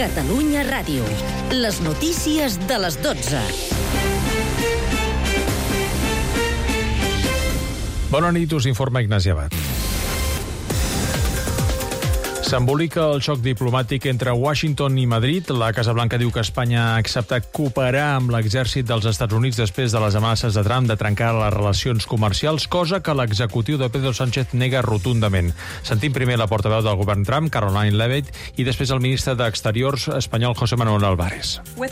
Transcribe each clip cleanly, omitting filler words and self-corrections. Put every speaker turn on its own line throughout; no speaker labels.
Catalunya Ràdio. Les notícies de les 12.
Bona nit, us informa Ignasi Abad. S'embolica el xoc diplomàtic entre Washington i Madrid. La Casa Blanca diu que Espanya ha acceptat cooperar amb l'exèrcit dels Estats Units després de les amenaces de Trump de trencar les relacions comercials, cosa que l'executiu de Pedro Sánchez nega rotundament. Sentim primer la portaveu del govern Trump, Caroline Leavitt, i després el ministre d'Exteriors espanyol, José Manuel Álvarez.
Pel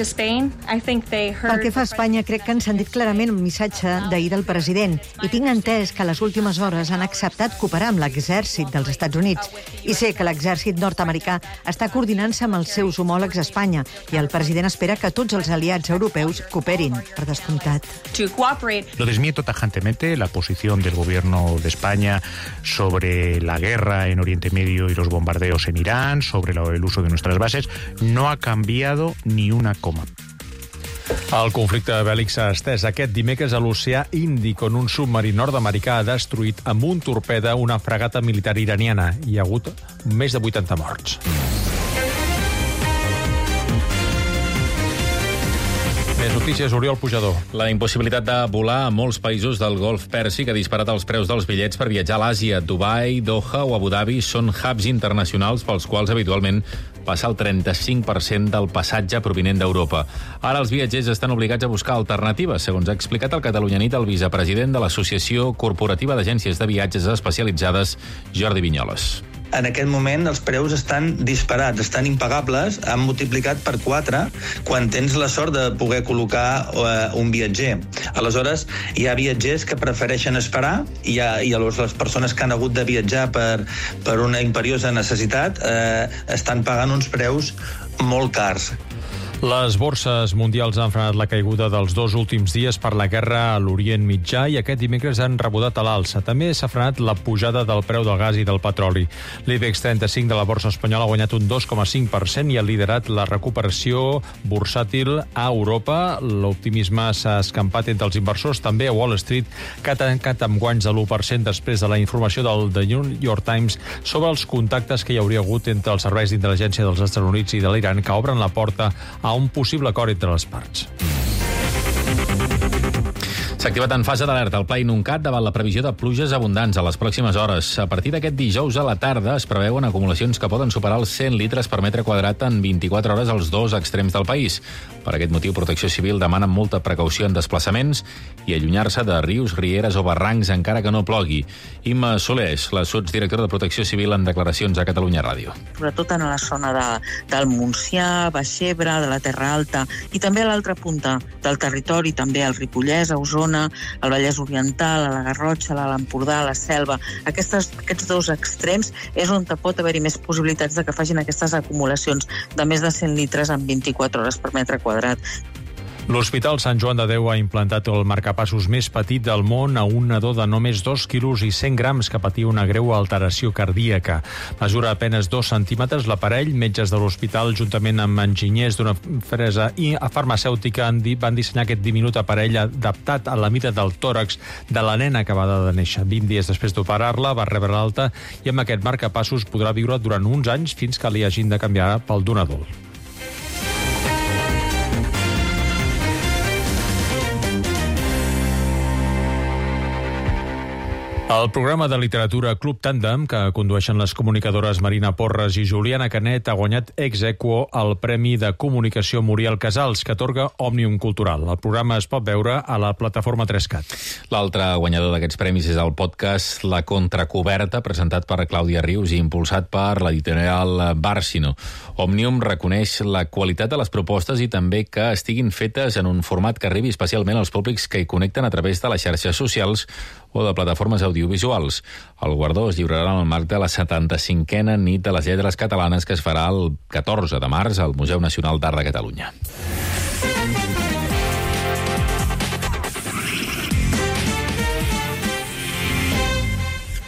que fa a Espanya, crec que han sentit clarament un missatge d'ahir del president i tinc entès que a les últimes hores han acceptat cooperar amb l'exèrcit dels Estats Units. I sé que l'exèrcit nord-americà està coordinant-se amb els seus homòlegs a Espanya i el president espera que tots els aliats europeus cooperin, per descomptat.
Lo desmiento tajantemente. La posición del gobierno de España sobre la guerra en Oriente Medio y los bombardeos en Irán, sobre el uso de nuestras bases, no ha cambiado ni una coma.
El conflicte bèl·lic s'ha estès aquest dimecres a l'Oceà Índic, on un submarí nord-americà ha destruït amb un torpede una fragata militar iraniana. Hi ha hagut més de 80 morts. Més notícies, Oriol Pujador.
La impossibilitat de volar a molts països del Golf Pèrsic ha disparat els preus dels bitllets per viatjar a l'Àsia. Dubai, Doha o Abu Dhabi són hubs internacionals pels quals habitualment passa el 35% del passatge provinent d'Europa. Ara els viatgers estan obligats a buscar alternatives, segons ha explicat al Catalunya Nit el vicepresident de l'Associació Corporativa d'Agències de Viatges Especialitzades, Jordi Vinyoles.
En aquest moment els preus estan disparats, estan impagables, han multiplicat per 4 quan tens la sort de poder col·locar un viatger. Aleshores, hi ha viatgers que prefereixen esperar i les persones que han hagut de viatjar per una imperiosa necessitat estan pagant uns preus molt cars.
Les borses mundials han frenat la caiguda dels 2 últims dies per la guerra a l'Orient Mitjà i aquest dimecres han rebotat a l'alça. També s'ha frenat la pujada del preu del gas i del petroli. L'IBEX 35 de la borsa espanyola ha guanyat un 2,5% i ha liderat la recuperació bursàtil a Europa. L'optimisme s'ha escampat entre els inversors, també a Wall Street, que ha tancat amb guanys de l'1% després de la informació del The New York Times sobre els contactes que hi hauria hagut entre els serveis d'intel·ligència dels Estats Units i de l'Iran, que obren la porta a un possible acord entre les parts.
S'ha activat en fase d'alerta el Pla Inuncat davant la previsió de pluges abundants a les pròximes hores. A partir d'aquest dijous a la tarda es preveuen acumulacions que poden superar els 100 litres per metre quadrat en 24 hores als 2 extrems del país. Per aquest motiu, Protecció Civil demana molta precaució en desplaçaments i allunyar-se de rius, rieres o barrancs encara que no plogui. Imma Solés, la sotsdirectora de Protecció Civil, en declaracions a Catalunya Ràdio.
Sobretot en la zona del Montsià, Baix Ebre, de la Terra Alta i també a l'altra punta del territori, també al Ripollès, a Osona, al Vallès Oriental, a la Garrotxa, a l'Empordà, a la Selva. Aquests 2 extrems és on pot haver-hi més possibilitats de que facin aquestes acumulacions de més de 100 litres en 24 hores per metre quadrat.
L'Hospital Sant Joan de Déu ha implantat el marcapassos més petit del món a un nadó de només 2 quilos i 100 grams que patia una greu alteració cardíaca. Mesura apenes 2 centímetres. L'aparell, metges de l'hospital, juntament amb enginyers d'una empresa i farmacèutica, van dissenyar aquest diminut aparell adaptat a la mida del tòrax de la nena acabada de néixer. 20 dies després d'operar-la va rebre l'alta i amb aquest marcapassos podrà viure durant uns anys fins que li hagin de canviar pel d'un adult. El programa de literatura Club Tàndem, que condueixen les comunicadores Marina Porres i Juliana Canet, ha guanyat ex aequo el Premi de Comunicació Muriel Casals, que atorga Òmnium Cultural. El programa es pot veure a la plataforma 3CAT.
L'altre guanyador d'aquests premis és el podcast La Contracoberta, presentat per Clàudia Rius i impulsat per l'editorial Bàrcino. Òmnium reconeix la qualitat de les propostes i també que estiguin fetes en un format que arribi especialment als públics que hi connecten a través de les xarxes socials o de plataformes audiovisuals. El guardó es lliurarà en el marc de la 75a Nit de les Lletres Catalanes, que es farà el 14 de març al Museu Nacional d'Art de Catalunya.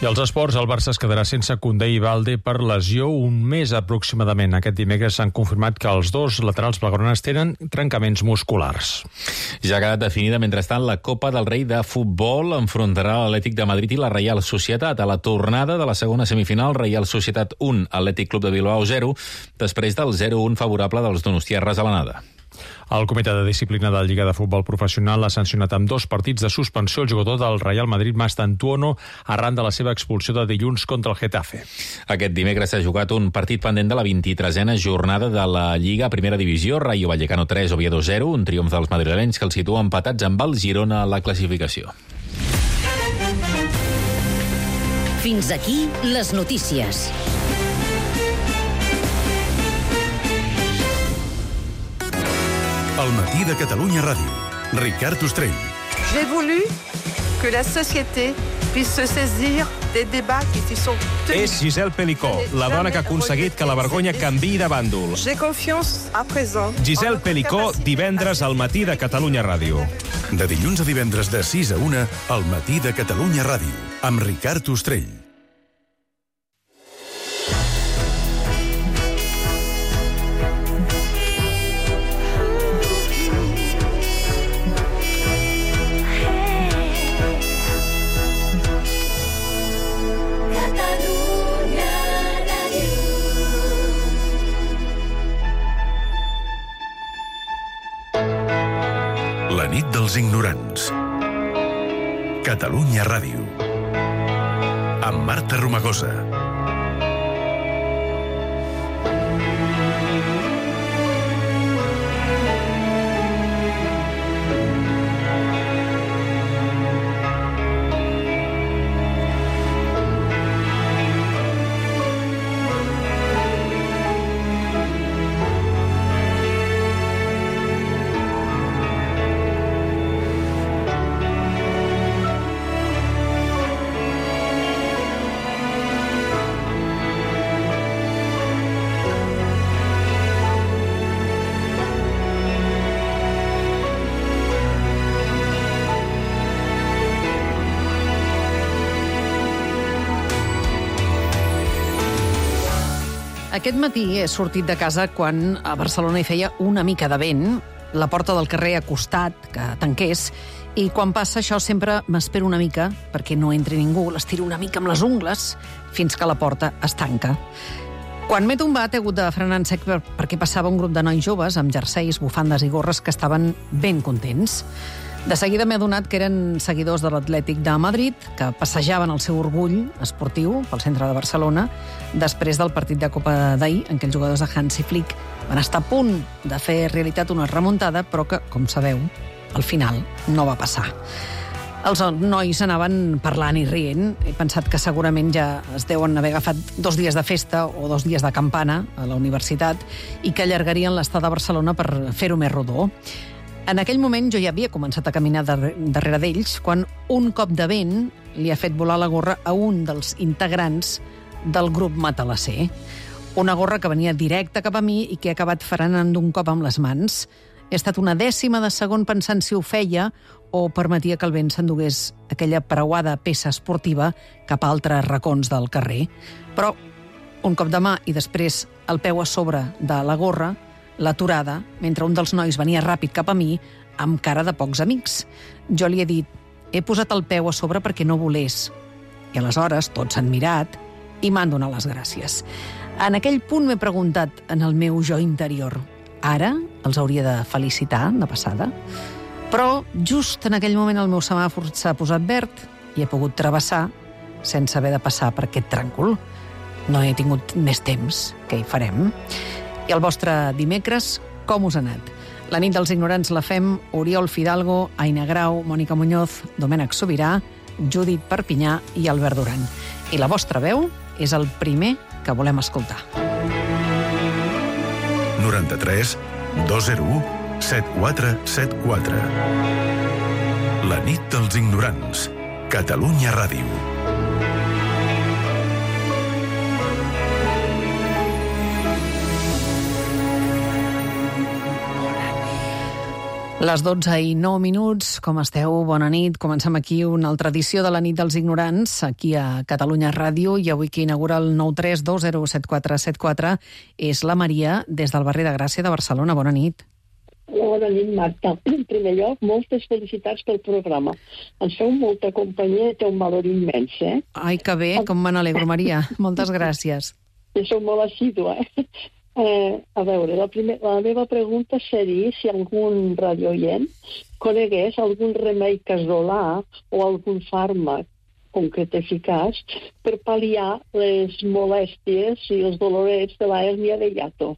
I als esports, el Barça es quedarà sense Koundé i Balde per lesió un mes aproximadament. Aquest dimecres s'han confirmat que els dos laterals blaugranes tenen trencaments musculars.
Ja ha quedat definida, mentrestant, la Copa del Rei de futbol enfrontarà l'Atlètic de Madrid i la Reial Societat. A la tornada de la segona semifinal, Reial Societat 1, Atlètic Club de Bilbao 0, després del 0-1 favorable dels donostiarres a l'anada.
El Comitè de Disciplina de la Lliga de Futbol Professional ha sancionat amb 2 partits de suspensió el jugador del Real Madrid, Mastantuono, arran de la seva expulsió de dilluns contra el Getafe.
Aquest dimecres s'ha jugat un partit pendent de la 23a jornada de la Lliga a Primera Divisió. Rayo Vallecano 3, Oviedo 0, un triomf dels madrilenys que els situa empatats amb el Girona a la classificació.
Fins aquí les notícies.
El matí de Catalunya Ràdio. Ricard Ostrell.
J'ai voulu que la société puisse se saisir des débats qui sont tenus.
És Gisèle Pelicó, la dona que ha aconseguit que la vergonya canviï de bàndol.
J'ai confiance à présent.
Gisèle Pelicó, divendres al matí de Catalunya Ràdio.
De dilluns a divendres de 6 a 1, al matí de Catalunya Ràdio, amb Ricard Ostrell. La nit dels ignorants. Catalunya Ràdio. Amb Marta Romagosa.
Aquest matí he sortit de casa quan a Barcelona hi feia una mica de vent, la porta del carrer ha costat que tanqués, i quan passa això sempre m'espero una mica perquè no entri ningú, l'estiro una mica amb les ungles fins que la porta es tanca. Quan m'he tombat he hagut de frenar en sec perquè passava un grup de nois joves amb jerseis, bufandes i gorres que estaven ben contents. De seguida m'he adonat que eren seguidors de l'Atlètic de Madrid, que passejaven el seu orgull esportiu pel centre de Barcelona després del partit de Copa d'ahir, en què els jugadors de Hansi Flick van estar a punt de fer realitat una remuntada, però que, com sabeu, al final no va passar. Els nois anaven parlant i rient. He pensat que segurament ja es deuen haver agafat 2 dies de festa o 2 dies de campana a la universitat i que allargarien l'estada a Barcelona per fer-ho més rodó. En aquell moment jo ja havia començat a caminar darrere d'ells quan un cop de vent li ha fet volar la gorra a un dels integrants del grup matalasser. Una gorra que venia directa cap a mi i que he acabat frenant d'un cop amb les mans. He estat una dècima de segon pensant si ho feia o permetia que el vent s'endugués aquella preuada peça esportiva cap a altres racons del carrer. Però un cop de mà i després el peu a sobre de la gorra, l'aturada, mentre un dels nois venia ràpid cap a mi, amb cara de pocs amics. Jo li he dit, he posat el peu a sobre perquè no volés. I aleshores tots s'han mirat i m'han donat les gràcies. En aquell punt m'he preguntat en el meu jo interior, ara els hauria de felicitar de passada? Però just en aquell moment el meu semàfor s'ha posat verd i he pogut travessar sense haver de passar per aquest tràngol. No he tingut més temps, què hi farem? I el vostre dimecres, com us ha anat? La nit dels ignorants la fem Oriol Fidalgo, Aina Grau, Mònica Muñoz, Domènec Sobirà, Judit Perpinyà i Albert Duran. I la vostra veu és el primer que volem escoltar.
93 201 7474. La nit dels ignorants. Catalunya Ràdio.
Les 12:09, com esteu? Bona nit. Comencem aquí una altra edició de la nit dels ignorants, aquí a Catalunya Ràdio, i avui qui inaugura el 932017474 és la Maria, des del barri de Gràcia de Barcelona. Bona nit.
Bona nit, Marta. En primer lloc, moltes felicitats pel programa. Ens feu molta companyia i té un valor immens, eh?
Ai, que bé, com me n'alegro, Maria. Moltes gràcies.
I sou molt assídua, a veure, la meva pregunta seria si algun radiooient conegués algun remei casolà o algun fàrmac concret eficaç per pal·liar les molèsties i els dolorets de la hèrnia de hiato.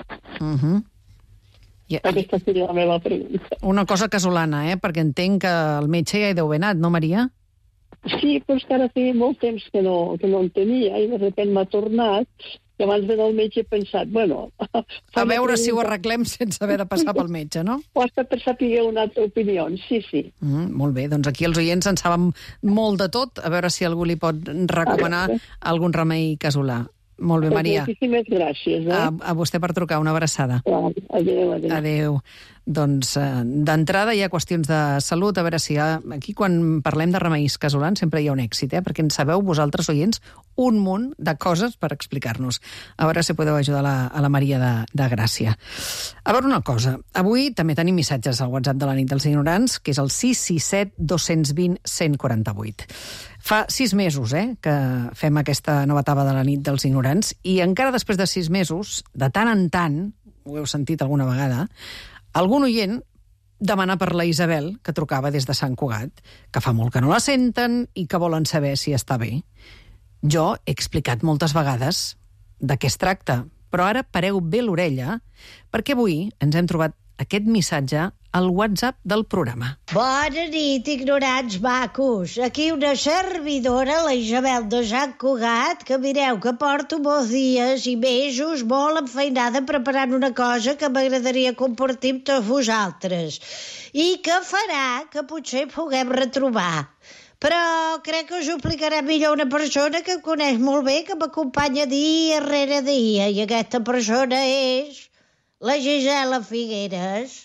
Aquesta seria la meva pregunta.
Una cosa casolana, perquè entenc que el metge ja hi deu haver anat, no, Maria?
Sí, però és que ara feia molt temps que no en tenia i de sobte m'ha tornat. I abans d'anar al metge he pensat, bueno...
A veure si ho arreglem sense haver de passar pel metge, no?
O hasta per saber una altra opinió, sí.
Molt bé, doncs aquí els oients en saben molt de tot, a veure si algú li pot recomanar algun remei casolà. Molt bé, Maria.
Moltíssimes gràcies.
A vostè per trucar, una abraçada.
Adéu.
Adéu. Doncs d'entrada hi ha qüestions de salut, a veure si aquí quan parlem de remeis casolans sempre hi ha un èxit, perquè en sabeu vosaltres, oients, un munt de coses per explicar-nos. A veure si podeu ajudar a la Maria de Gràcia. A veure una cosa, avui també tenim missatges al WhatsApp de la nit dels ignorants, que és el 667 220 148. Fa 6 mesos que fem aquesta nova etapa de la nit dels ignorants i encara després de 6 mesos, de tant en tant, ho heu sentit alguna vegada, algun oient demana per la Isabel, que trucava des de Sant Cugat, que fa molt que no la senten i que volen saber si està bé. Jo he explicat moltes vegades de què es tracta, però ara pareu bé l'orella, perquè avui ens hem trobat aquest missatge al WhatsApp del programa.
Bona nit, ignorants macos. Aquí una servidora, la Isabel de Sant Cugat, que mireu que porto molts dies i mesos molt enfeinada preparant una cosa que m'agradaria compartir amb tots vosaltres i que farà que potser puguem retrobar. Però crec que us ho explicarà millor una persona que em coneix molt bé, que m'acompanya dia rere dia, i aquesta persona és la Gisela Figueres.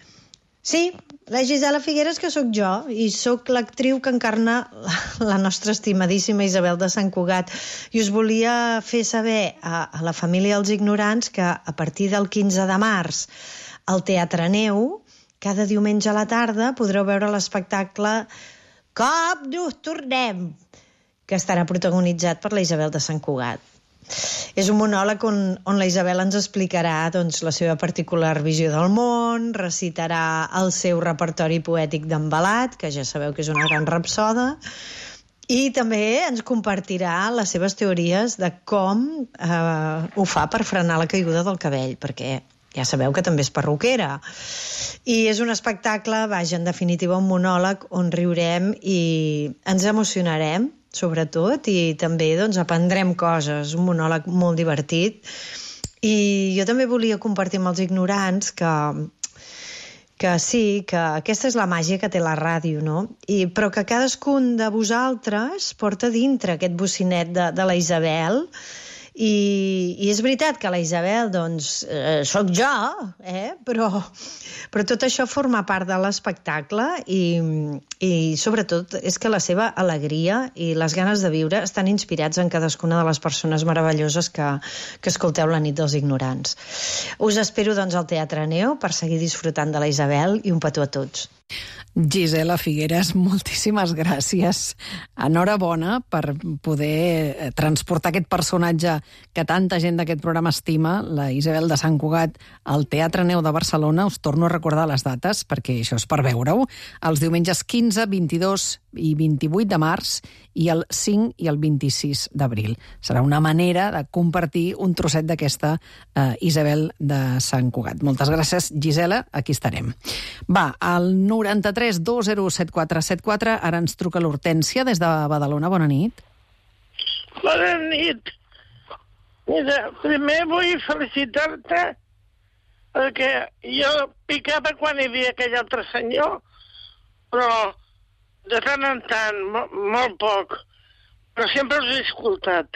Sí, la Gisela Figueres, que sóc jo, i sóc l'actriu que encarna la nostra estimadíssima Isabel de Sant Cugat. I us volia fer saber a la família dels ignorants que a partir del 15 de març al Teatre Neu, cada diumenge a la tarda, podreu veure l'espectacle Com nos tornem, que estarà protagonitzat per la Isabel de Sant Cugat. És un monòleg on la Isabel ens explicarà la seva particular visió del món, recitarà el seu repertori poètic d'embalat, que ja sabeu que és una gran rapsoda, i també ens compartirà les seves teories de com ho fa per frenar la caiguda del cabell, perquè ja sabeu que també és perruquera. I és un espectacle, en definitiva, un monòleg on riurem i ens emocionarem, sobretot, i també aprendrem coses, un monòleg molt divertit. I jo també volia compartir amb els ignorants que sí, que aquesta és la màgia que té la ràdio, no? Però que cadascun de vosaltres porta dintre aquest bocinet de la Isabel. I és veritat que la Isabel, sóc jo, però tot això forma part de l'espectacle i sobretot és que la seva alegria i les ganes de viure estan inspirats en cadascuna de les persones meravelloses que escolteu la nit dels ignorants. Us espero, al Teatre Neu per seguir disfrutant de la Isabel i un petó a tots.
Gisela Figueres, moltíssimes gràcies. Enhorabona per poder transportar aquest personatge que tanta gent d'aquest programa estima, la Isabel de Sant Cugat, al Teatre Neu de Barcelona. Us torno a recordar les dates, perquè això és per veure-ho. Els diumenges 15, 22 i 28 de març i el 5 i el 26 d'abril. Serà una manera de compartir un trosset d'aquesta Isabel de Sant Cugat. Moltes gràcies, Gisela, aquí estarem. Va, al 93 207474, ara ens truca l'Hortènsia des de Badalona. Bona nit.
Bona nit. Mira, primer vull felicitar-te perquè jo picava quan hi havia aquell altre senyor, però de tant en tant, molt poc, però sempre els he escoltat.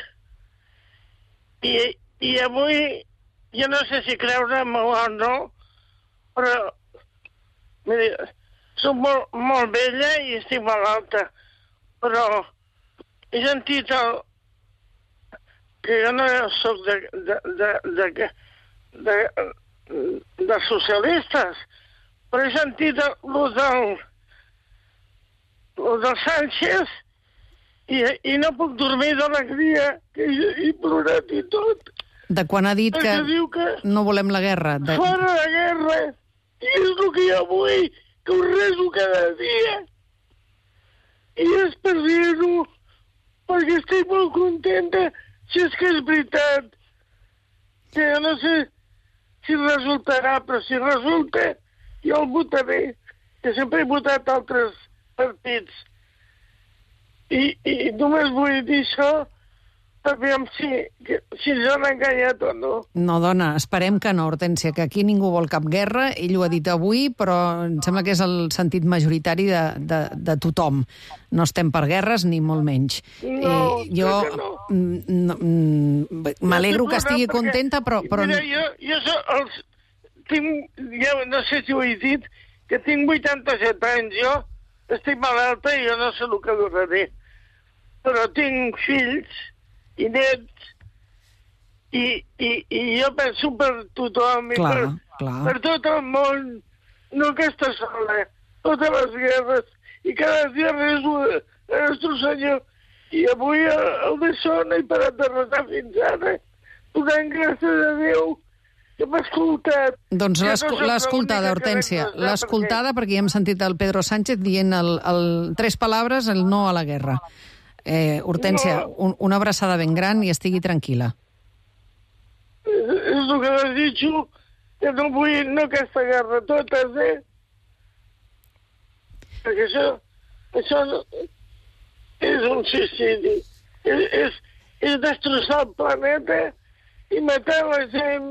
I avui, jo no sé si creure-m'ho o no, però Miri, soc molt vella i estic malalta, però he sentit que jo no soc de socialistes, però he sentit lo del Sánchez i no puc dormir d'alegria, que he plorat i tot.
De quan ha dit que no volem la guerra.
Fora la guerra! I és el que jo vull, que ho reso cada dia. I és per dir-ho, perquè estic molt contenta, si és que és veritat. Que jo no sé si resultarà, però si resulta, jo el votaré, que sempre he votat altres partits. I només vull dir això, aviam si ens han enganyat o no.
No, dona, esperem que no, Hortènsia, que aquí ningú vol cap guerra, ell ho ha dit avui, però em sembla que és el sentit majoritari de tothom. No estem per guerres, ni molt menys.
No,
jo m'alegro que estigui contenta, però...
Mira, jo tinc, no sé si ho he dit, que tinc 87 anys, jo estic malalta i jo no sé el que duraré. Però tinc fills i nets i jo penso per tothom i per tot el món, no aquesta sola, totes les guerres, i cada dia reso a Nostre Senyor, i avui el d'això no he parat de resar fins ara, donant gràcies a Déu que m'ha escoltat.
Doncs l'ha escoltada, Hortènsia, l'ha escoltada perquè ja hem sentit el Pedro Sánchez dient tres paraules, el no a la guerra. Hortènsia, una abraçada ben gran i estigui tranquil·la.
És el que desitjo, que no vull aquesta guerra totes, perquè això és un suïcidi. És destrossar el planeta i matar la gent,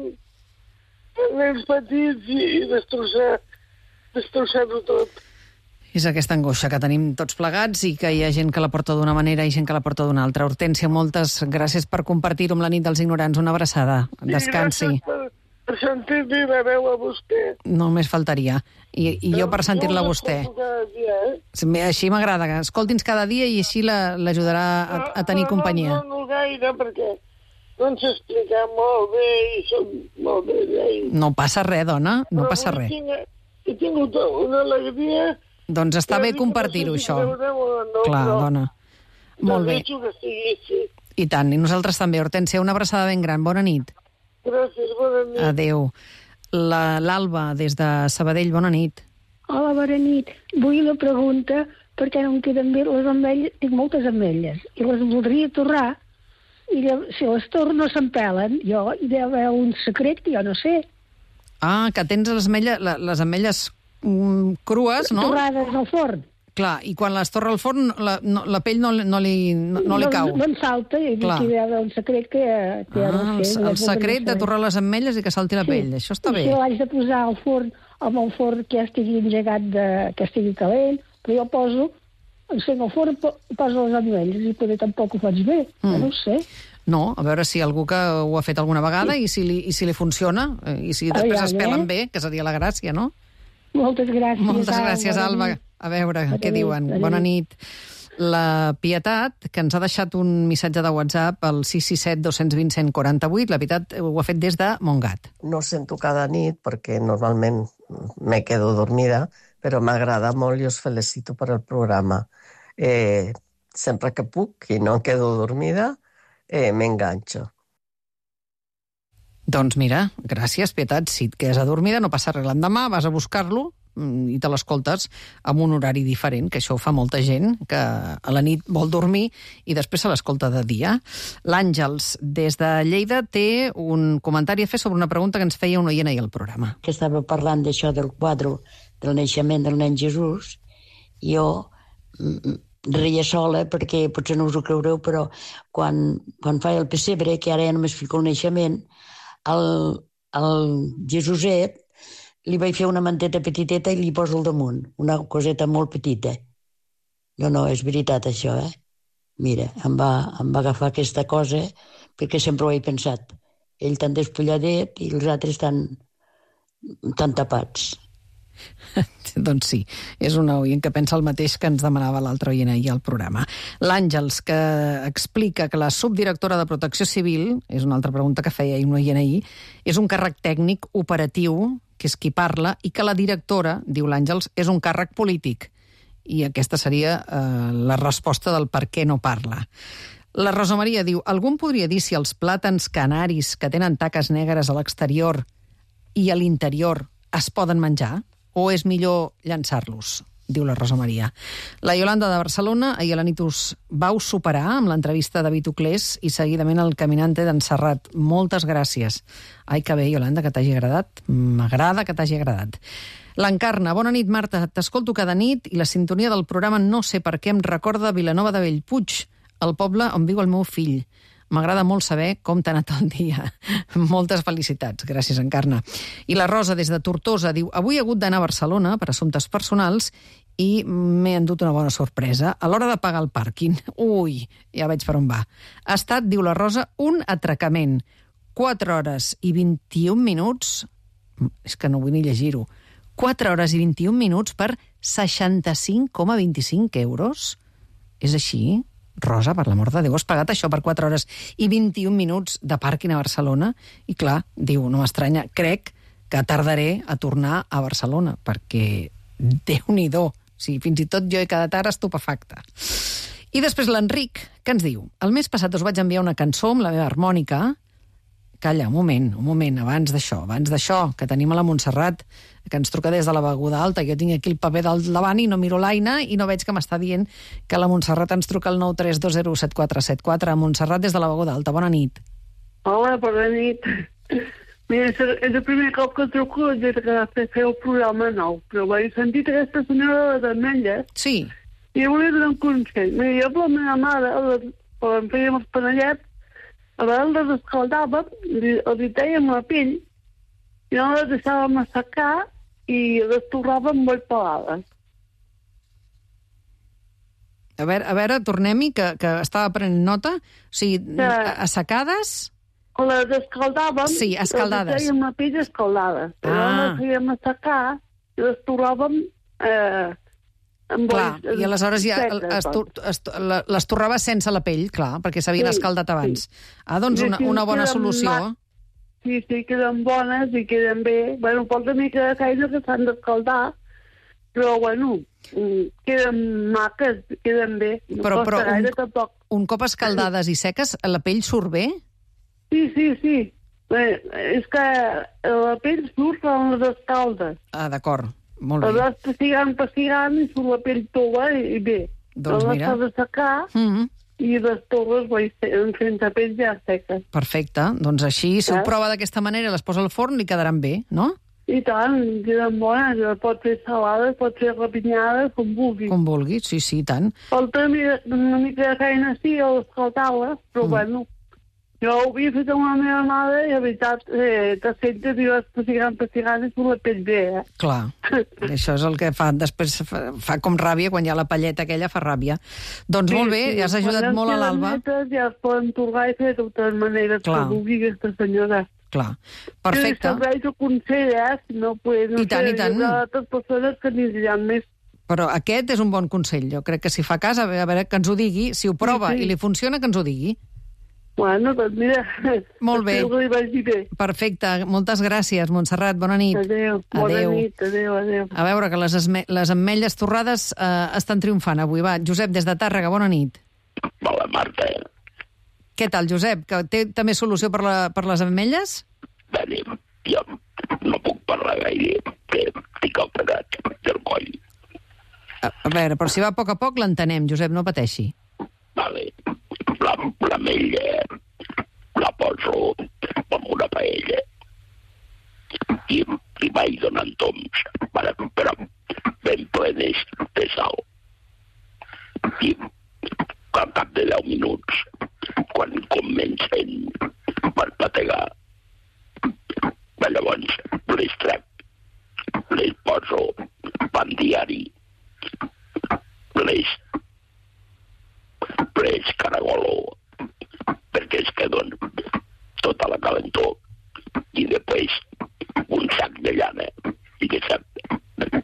els petits, i destrossar-ho tot.
És aquesta angoixa que tenim tots plegats i que hi ha gent que la porta d'una manera i gent que la porta d'una altra. Hortènsia, moltes gràcies per compartir-ho amb la nit dels ignorants. Una abraçada. Descansi.
I gràcies per sentir-li la veu a vostè.
Només faltaria. I jo per sentir-la a vostè. Així m'agrada. Escolti'ns cada dia i així l'ajudarà a tenir companyia.
No gaire, perquè no ens explica molt bé i som molt bé.
No passa res, dona. No passa res.
He tingut una alegria.
Doncs està bé compartir-ho, això. Clar, dona. Molt bé. I tant, i nosaltres també. Hortènsia, una abraçada ben gran. Bona nit.
Gràcies, bona nit.
Adéu. L'Alba, des de Sabadell, bona nit.
Hola, bona nit. Vull una pregunta, perquè no em queden bé les ametlles. Tinc moltes ametlles, i les voldria torrar, i si les torno no s'empelen. Jo hi deu haver un secret que jo no sé.
Ah, que tens les ametlles crues, no?
Torrades al forn.
Clar, i quan les torra al forn la pell no li cau.
No en salta, i aquí hi ha un secret que no sé.
El secret de torrar les ametlles i que salti la pell, això està bé.
I si l'haig de posar al forn, amb el forn que ja estigui engegat, que estigui calent, però jo encenc el forn, poso les ametlles, i potser tampoc ho faig bé, no ho sé.
No, a veure si algú que ho ha fet alguna vegada i si li funciona, i si després es pelen bé, que seria la gràcia, no?
Moltes gràcies.
Moltes gràcies, Alba. A veure què diuen. Bona nit. La Pietat, que ens ha deixat un missatge de WhatsApp al 667-220-148, la Pietat ho ha fet des de Montgat.
No sento cada nit, perquè normalment me quedo dormida, però m'agrada molt i us felicito per el programa. Sempre que puc i no em quedo dormida, m'enganxo.
Doncs mira, gràcies, Pietat. Si et quedes adormida, no passa res. L'endemà vas a buscar-lo i te l'escoltes amb un horari diferent, que això ho fa molta gent, que a la nit vol dormir i després se l'escolta de dia. L'Àngels, des de Lleida, té un comentari a fer sobre una pregunta que ens feia un oient ahir al programa.
Que estava parlant d'això del quadre del naixement del nen Jesús, i jo reia sola, perquè potser no us ho creureu, però quan faig el pessebre, que ara ja només fico el naixement, el Jesuset li vaig fer una manteta petiteta i li poso al damunt, una coseta molt petita. No, és veritat això, Mira, em va agafar aquesta cosa perquè sempre ho he pensat. Ell tan despulladet i els altres tan tapats.
Doncs sí, és una oient que pensa el mateix que ens demanava l'altre oient ahir al programa. L'Àngels, que explica que la subdirectora de Protecció Civil, és una altra pregunta que feia un oient ahir, és un càrrec tècnic operatiu, que és qui parla, i que la directora, diu l'Àngels, és un càrrec polític. I aquesta seria la resposta del per què no parla. La Rosa Maria diu, algú em podria dir si els plàtans canaris que tenen taques negres a l'exterior i a l'interior es poden menjar? O és millor llançar-los? Diu la Rosa Maria. La Iolanda de Barcelona, ahir a la nit us vau superar amb l'entrevista de David Uclés i seguidament el Caminante d'en Serrat. Moltes gràcies. Ai, que bé, Iolanda, que t'hagi agradat. M'agrada que t'hagi agradat. L'Encarna, bona nit, Marta. T'escolto cada nit i la sintonia del programa no sé per què em recorda Vilanova de Bellpuig, el poble on viu el meu fill. M'agrada molt saber com t'ha anat el dia. Moltes felicitats. Gràcies, Encarna. I la Rosa, des de Tortosa, diu, avui he hagut d'anar a Barcelona per assumptes personals i m'he endut una bona sorpresa. A l'hora de pagar el pàrquing, ui, ja veig per on va. Ha estat, diu la Rosa, un atracament. 4 hores i 21 minuts, és que no vull ni llegir-ho, 4 hores i 21 minuts per 65,25 euros. És així? Rosa, per l'amor de Déu, has pagat això per 4 hores i 21 minuts de pàrquing a Barcelona? I clar, diu, no m'estranya, crec que tardaré a tornar a Barcelona, perquè Déu-n'hi-do, sí, fins i tot jo he quedat ara estupefacta. I després l'Enric, que ens diu, el mes passat us vaig enviar una cançó amb la meva harmònica. Calla, un moment, abans d'això, que tenim a la Montserrat, que ens truca des de la Beguda Alta. Jo tinc aquí el paper del davant i no miro l'Aina i no veig que m'està dient que la Montserrat ens truca al 932017474. Montserrat, des de la Beguda Alta, bona nit.
Hola, bona nit. Mira, és el primer cop que truco des que fer el programa nou, però he sentit aquesta senyora de les ametlles.
Sí.
I volia donar un consell. Mira, jo per la meva mare, quan fèiem els panellets, a vegades les escaldàvem, els hi tèiem la pell, i no les deixàvem assecar i les torràvem molt pelades.
A veure, tornem-hi, que estava prenent nota. O sigui, assecades...
Les escaldàvem,
sí, escaldades.
Les tèiem la pell escaldades. Però les fèiem assecar i les torràvem...
Clar, i aleshores ja les torrava sense la pell, clar, perquè s'havien escaldat abans. Doncs una bona solució.
Sí, queden bones i queden bé. Bueno, porta mica de feina que s'han d'escaldar, però, bueno, queden maques, queden bé.
Però un cop escaldades i seques, la pell surt bé?
Sí. Bé, és que la pell surt quan les escaldes.
D'acord. Molt bé.
Vas pessigant i surt la pell tova i bé.
Doncs mira.
Les has de secar i les toves sense pell ja seques.
Perfecte. Doncs així, si ho prova d'aquesta manera, les posa al forn, li quedaran bé, no?
I tant, queden bones. Pot fer salades, pot fer rapinyades, com vulgui.
Com vulgui, sí, i tant.
Falta una mica de feina, sí, a l'escaltar-les, però bueno... Jo ho havia fet amb la meva mare i, la veritat, te sentes i vas pessigant i surt la pell bé,
Clar, això és el que fa. Després fa com ràbia, quan hi ha la palleta aquella fa ràbia. Doncs molt bé, ja has ajudat molt a l'Alba.
Ja es poden tornar i fer de totes maneres que vulgui aquesta senyora.
Clar, perfecte.
Si serveix el consell, si no, pues, no sé, hi haurà altres persones que n'hi diran més.
Però aquest és un bon consell. Jo crec que si fa cas, a veure que ens ho digui, si ho prova i li funciona, que ens ho digui.
Bueno, doncs mira,
molt bé.
Li vagi bé.
Perfecte, moltes gràcies, Montserrat, bona nit.
Adéu, bona nit, adéu.
A veure, que les ametlles torrades estan triomfant avui. Va, Josep, des de Tàrrega, bona nit.
Hola, Marta.
Què tal, Josep? Que té també solució per les ametlles?
Bé, jo no puc parlar gaire, que estic alterat del coll.
A veure, però si va a poc l'entenem, Josep, no pateixi.
Vale. L'amella la poso en una paella i vaig donant toms, però ben plenes de sal. I al cap de 10 minuts, quan comencen per pategar, llavors les trec, les poso pan diari, les caragolo, perquè es queden tota la calentor, i després un sac de llana i de sac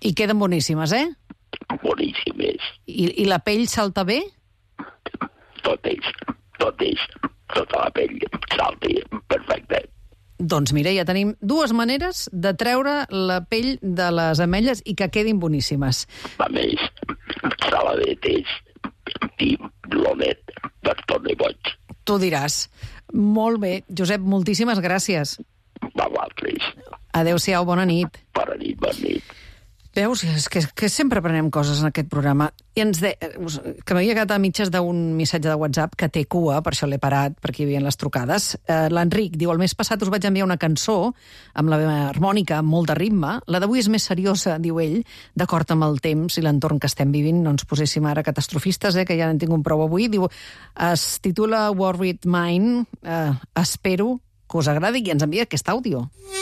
I queden boníssimes, eh?
Boníssimes.
I la pell salta bé?
Tot és. Tota la pell salta perfecte.
Doncs mira, ja tenim 2 maneres de treure la pell de les ametlles i que quedin boníssimes.
A més, saladetes i l'onet per tot i boig.
Tu diràs. Molt bé. Josep, moltíssimes gràcies.
A vosaltres.
Adéu-siau, bona nit.
Bona nit.
Veus? És que sempre aprenem coses en aquest programa. I que m'havia quedat a mitges d'un missatge de WhatsApp que té cua, per això l'he parat, perquè hi havia les trucades. L'Enric diu, el mes passat us vaig enviar una cançó amb la meva harmònica, amb molt de ritme. La d'avui és més seriosa, diu ell, d'acord amb el temps i l'entorn que estem vivint. No ens poséssim ara catastrofistes, que ja n'hem tingut prou avui. Diu, es titula Worried Mind. Espero que us agradi i ens envia aquest àudio.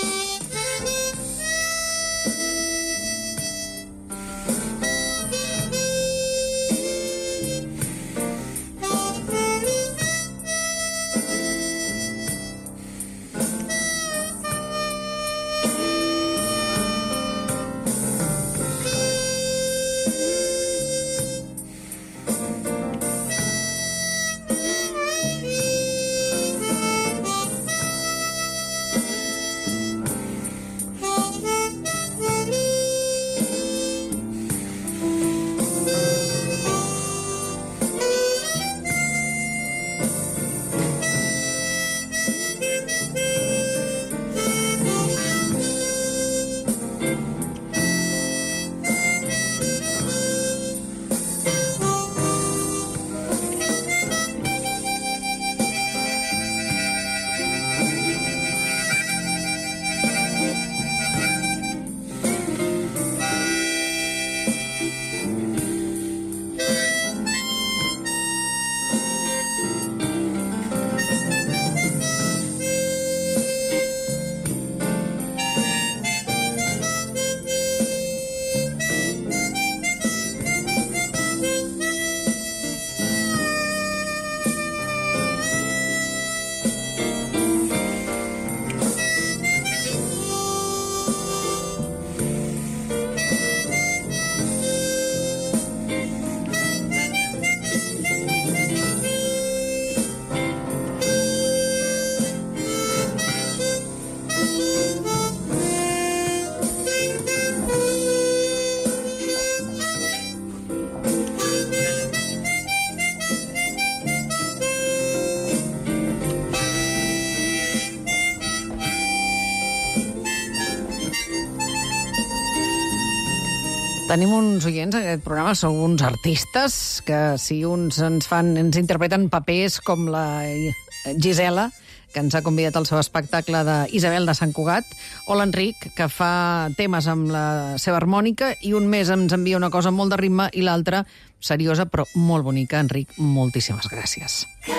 Tenim uns oients en aquest programa, són uns artistes que si uns ens interpreten papers com la Gisela, que ens ha convidat al seu espectacle d'Isabel de Sant Cugat, o l'Enric, que fa temes amb la seva harmònica i un mes ens envia una cosa molt de ritme i l'altra seriosa però molt bonica. Enric, moltíssimes gràcies.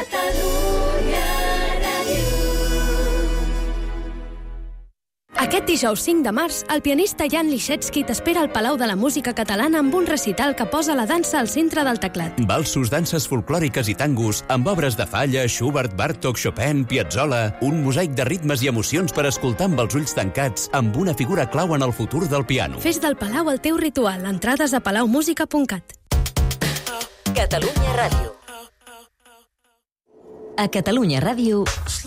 Aquest dijous 5 de març, el pianista Jan Liszewski t'espera al Palau de la Música Catalana amb un recital que posa la dansa al centre del teclat.
Valsos, danses folclòriques i tangos, amb obres de Falla, Schubert, Bartók, Chopin, Piazzolla, un mosaic de ritmes i emocions per escoltar amb els ulls tancats, amb una figura clau en el futur del piano.
Fes del Palau el teu ritual. Entrades a palaumusica.cat.
Catalunya Ràdio. A Catalunya Ràdio...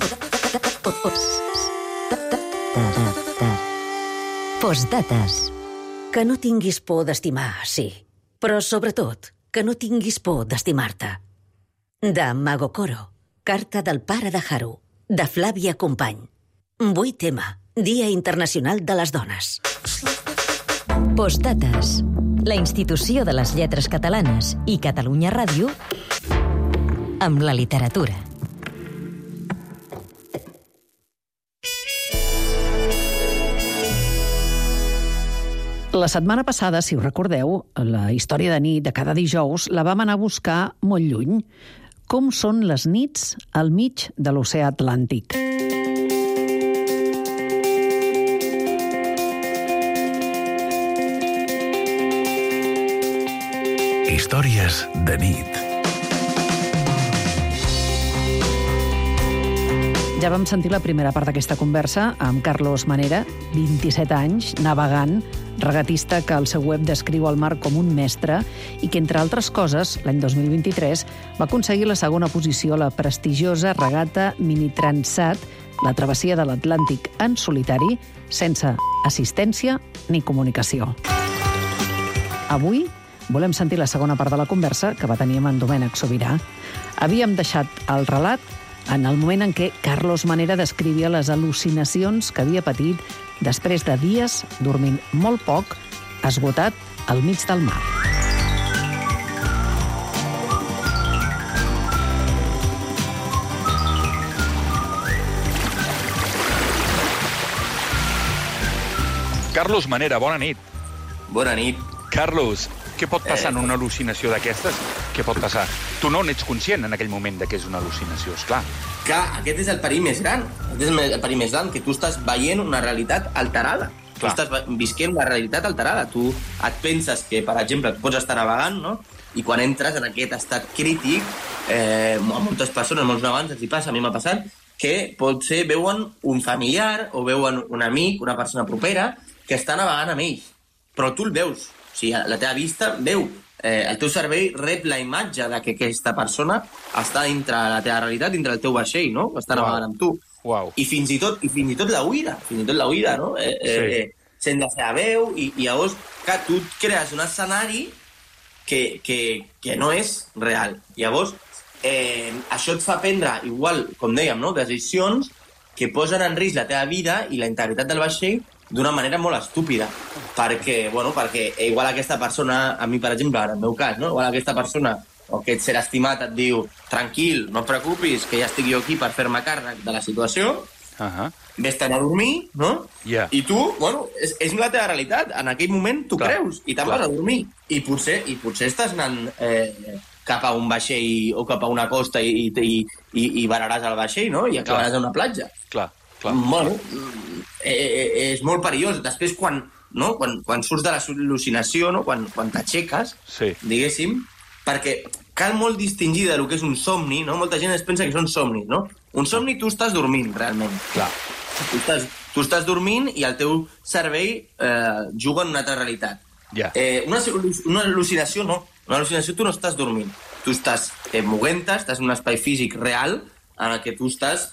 Postdates. Que no tinguis por d'estimar, sí. Però, sobretot, que no tinguis por d'estimar-te. De Mago Coro. Carta del pare de Haru. De Flàvia Company. 8M. Dia Internacional de les Dones. Postdates. La institució de les lletres catalanes i Catalunya Ràdio amb la literatura.
La setmana passada, si us recordeu, la història de nit de cada dijous la vam anar a buscar molt lluny. Com són les nits al mig de l'oceà Atlàntic?
Històries de nit.
Ja vam sentir la primera part d'aquesta conversa amb Carlos Manera, 27 anys, navegant regatista que al seu web descriu el mar com un mestre i que, entre altres coses, l'any 2023 va aconseguir la segona posició a la prestigiosa regata Mini Transat, la travessia de l'Atlàntic en solitari, sense assistència ni comunicació. Avui volem sentir la segona part de la conversa que va tenir amb en Domènec Sobirà. Havíem deixat el relat en el moment en què Carlos Manera descrivia les al·lucinacions que havia patit després de dies dormint molt poc, esgotat al mig del mar.
Carlos Manera, bona nit.
Bona nit.
Carlos, què pot passar en una al·lucinació d'aquestes? Què pot passar? Tu no n'ets conscient en aquell moment que és una al·lucinació, esclar.
Clar, aquest és el perill més gran. Aquest és el perill més gran, que tu estàs veient una realitat alterada. Tu estàs visquent una realitat alterada. Tu et penses que, per exemple, pots estar navegant, no? I quan entres en aquest estat crític, a moltes persones, molts navegants, els hi passa, a mi m'ha passat, que potser veuen un familiar o veuen un amic, una persona propera, que està navegant amb ells. Però tu el veus. O sigui, la teva vista veu, el teu cervell rep la imatge de que aquesta persona està dintre la teva realitat, dintre el teu vaixell, no? Està navegant amb tu. I fins i tot la uïda, no? Sent la seva veu, i llavors, que tu et crees un escenari que no és real. Llavors, això et fa prendre, igual, com dèiem, no? Decisions que posen en risc la teva vida i la integritat del vaixell d'una manera molt estúpida, perquè igual aquesta persona, a mi, per exemple, en el meu cas, no? Igual aquesta persona o aquest ser estimat et diu tranquil, no et preocupis, que ja estic jo aquí per fer-me càrrec de la situació, vés-te'n a dormir, no? I tu, és la teva realitat, en aquell moment tu creus, i te'n vas a dormir. I potser estàs anant cap a un vaixell o cap a una costa i vararàs el vaixell, no? I acabaràs a una platja.
Clar.
Bueno, és molt perillós. Després, quan surts de l'al·lucinació, no? Quan t'aixeques, diguéssim, perquè cal molt distingir del que és un somni, no? Molta gent es pensa que són somnis, no? Un somni tu estàs dormint, realment.
Clar.
Tu estàs dormint i el teu cervell juga en una altra realitat. Una al·lucinació no. Una al·lucinació tu no estàs dormint. Tu estàs movent-te, estàs en un espai físic real en el que tu estàs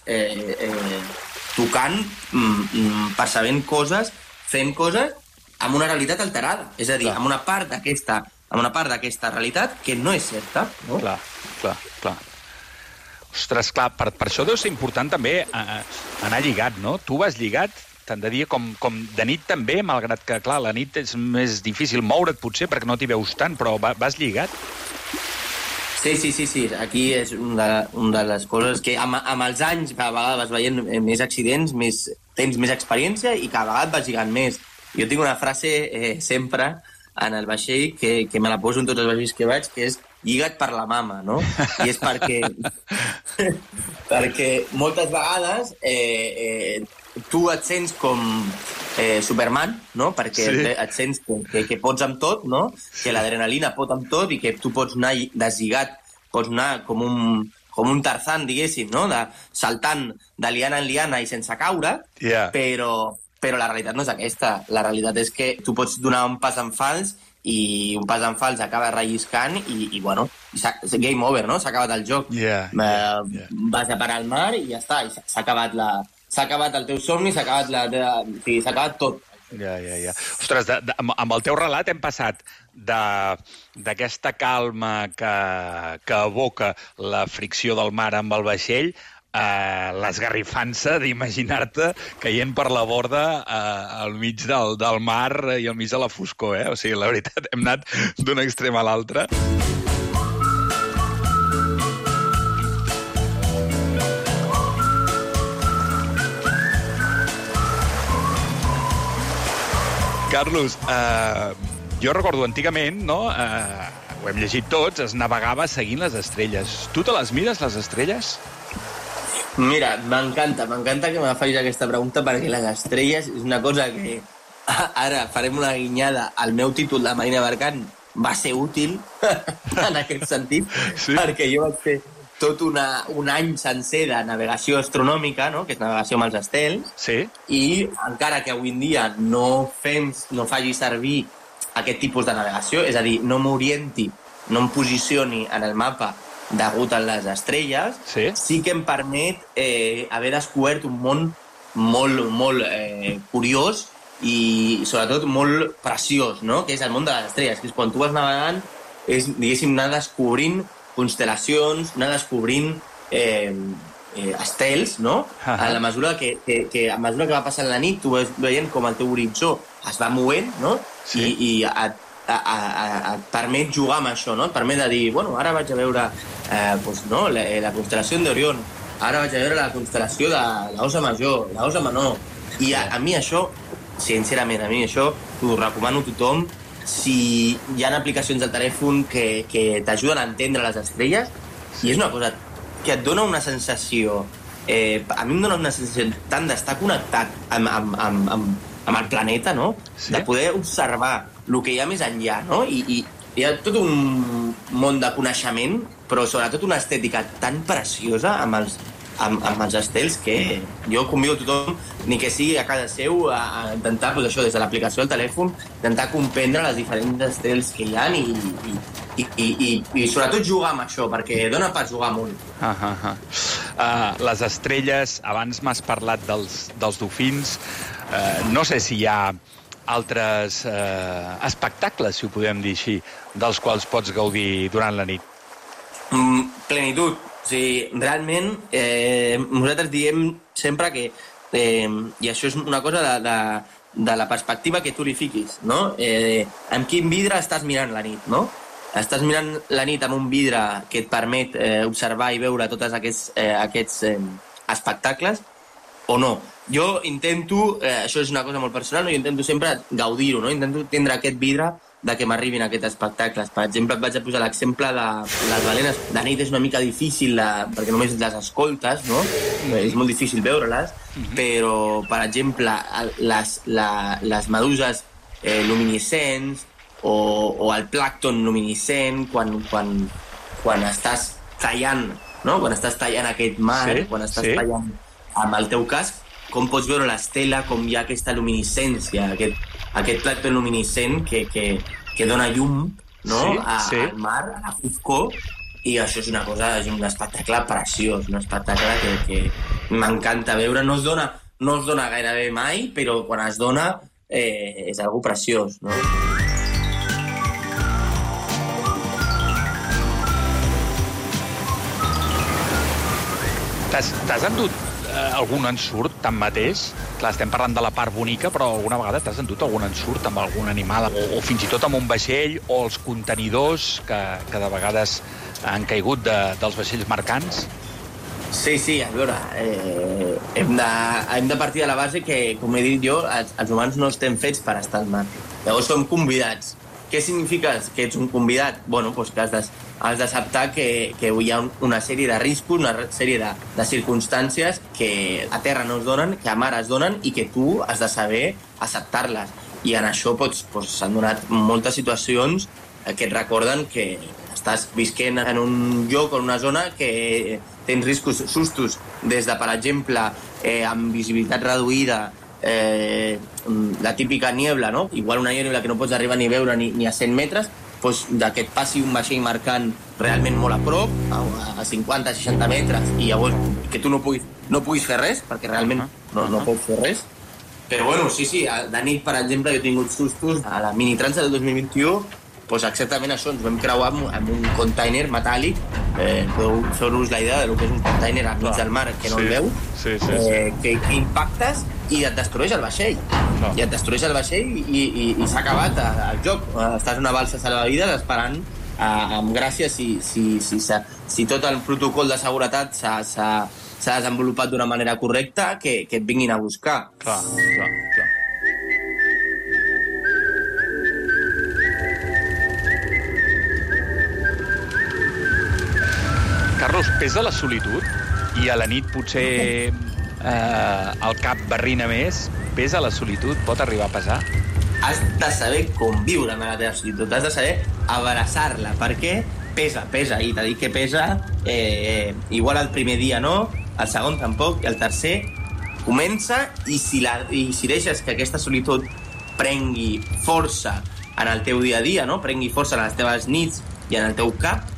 tocant, percebent coses, fent coses amb una realitat alterada. És a dir, amb una part d'aquesta realitat que no és certa. No?
Clar. Ostres, clar, per això deu ser important també anar lligat, no? Tu vas lligat, t'han de dir, com de nit també, malgrat que, clar, la nit és més difícil moure't, potser, perquè no t'hi veus tant, però vas lligat?
Sí. Aquí és una de les coses que amb els anys cada vegada vas veient més accidents, tens més experiència i cada vegada et vas lligant més. Jo tinc una frase sempre en el vaixell que me la poso en tots els vaixells que vaig, que és lliga't per la mama, no? I és perquè moltes vegades tu et sents com Superman, no? Perquè et sents que pots amb tot, no? Que l'adrenalina pot amb tot i que tu pots anar deslligat, pots anar com un Tarzan, diguéssim, no? Saltant de liana en liana i sense caure, però la realitat no és aquesta. La realitat és que tu pots donar un pas en fals i un pas en fals acaba relliscant i game over, no? S'ha acabat el joc. Vas a parar al mar i ja està, s'ha acabat el teu somni, s'ha acabat tot.
Ostres, amb el teu relat hem passat d'aquesta calma que evoca la fricció del mar amb el vaixell a l'esgarrifança d'imaginar-te caient per la borda al mig del mar i al mig de la foscor, O sigui, la veritat, hem anat d'un extrem a l'altre. Carlos, jo recordo antigament, no? Ho hem llegit tots, es navegava seguint les estrelles. Tu te les mires, les estrelles?
Mira, m'encanta que me facis aquesta pregunta perquè les estrelles és una cosa que ara farem una guinyada. El meu títol de Marina Mercant va ser útil en aquest sentit, perquè jo vaig fer tot un any sencer de navegació astronòmica, no? Que és navegació amb els estels, i encara que avui en dia no faci servir aquest tipus de navegació, és a dir, no m'orienti, no em posicioni en el mapa degut a les estrelles, sí que em permet haver descobert un món molt curiós i sobretot molt preciós, no? Que és el món de les estrelles, que és quan tu vas navegant, és, diguéssim, anar descobrint constel·lacions, anar descobrint estels, no? A la mesura que va passant la nit, tu vas veient com el teu horitzó es va movent, no? I et permet jugar amb això, no? Et permet de dir, bueno, ara vaig a veure la constel·lació d'Orion, ara vaig a veure la constel·lació de l'Osa Major, l'Osa Menor. I a mi això, sincerament, t'ho recomano a tothom. Si hi ha aplicacions al telèfon que t'ajuden a entendre les estrelles, i és una cosa que et dona una sensació, a mi em dona una sensació tant d'estar connectat amb el planeta, no? De poder observar el que hi ha més enllà, no? I hi ha tot un món de coneixement, però sobretot una estètica tan preciosa amb els estels que jo convido a tothom, ni que sigui a casa seu, a intentar, des de l'aplicació del telèfon, intentar comprendre les diferents estels que hi ha i sobretot jugar amb això, perquè dona per jugar molt.
Les estrelles, abans m'has parlat dels dofins, no sé si hi ha altres espectacles, si ho podem dir així, dels quals pots gaudir durant la nit.
Plenitud. O sigui, realment, nosaltres diem sempre que, i això és una cosa de la perspectiva que tu li fiquis, no? Amb quin vidre estàs mirant la nit, no? Estàs mirant la nit amb un vidre que et permet observar i veure tots aquests espectacles o no? Jo intento, això és una cosa molt personal, no? Jo intento sempre gaudir-ho, no? Intento tindre aquest vidre de que m'arribin aquests espectacles. Per exemple, et vaig a posar l'exemple de les balenes. De nit és una mica difícil, perquè només les escoltes, no? És molt difícil veure-les, però, per exemple, les meduses luminescents o el plàncton luminescent, quan estàs tallant, no? Quan estàs tallant aquest mar, quan estàs tallant amb el teu casc, com pots veure l'estela, com hi ha aquesta luminescència, aquest plàncton luminescent que dona llum, no? Al mar, a la foscor, i això és una cosa, és un espectacle preciós, un espectacle que m'encanta veure. No es dona gairebé mai, però quan es dona és algo preciós, no?
T'has endut algun ensurt, tanmateix? Clar, estem parlant de la part bonica, però alguna vegada t'has endut algun ensurt amb algun animal, o fins i tot amb un vaixell, o els contenidors que de vegades han caigut dels vaixells mercants?
Sí, a veure, hem de partir de la base que, com he dit jo, els humans no estem fets per estar al mar. Llavors som convidats. Què significa que ets un convidat? Bueno, doncs que has d'acceptar que hi ha una sèrie de riscos, una sèrie de circumstàncies que a terra no es donen, que a mar es donen i que tu has de saber acceptar-les. I en això s'han donat moltes situacions que et recorden que estàs visquent en un lloc o en una zona que tens riscos, sustos, des de, per exemple, amb visibilitat reduïda, la típica niebla, no? Igual una niebla que no pots arribar ni veure ni a 100 metres, doncs que et passi un vaixell marcant realment molt a prop, a 50-60 metres, i llavors que tu no puguis fer res, perquè realment no pots fer res. Però bueno, sí, de nit, per exemple, jo he tingut sustos a la Minitrans del 2021, doncs exactament això, ens vam creuar amb un container metàl·lic, podeu fer-vos la idea del que és un container al mig del mar que no el veu, que impactes i et destrueix el vaixell. I et destrueix el vaixell i s'ha acabat el joc. Estàs en una balsa salvavides esperant, amb gràcia, si tot el protocol de seguretat s'ha desenvolupat d'una manera correcta, que et vinguin a buscar.
Clar. Carlos, pesa la solitud? I a la nit potser el cap barrina més? Pesa la solitud? Pot arribar a pesar?
Has de saber conviure amb la teva solitud, has de saber abraçar-la. Per què? pesa, i t'ha dit que pesa, igual el primer dia no, el segon tampoc, i el tercer comença, i si deixes que aquesta solitud prengui força en el teu dia a dia, no? Prengui força en les teves nits i en el teu cap,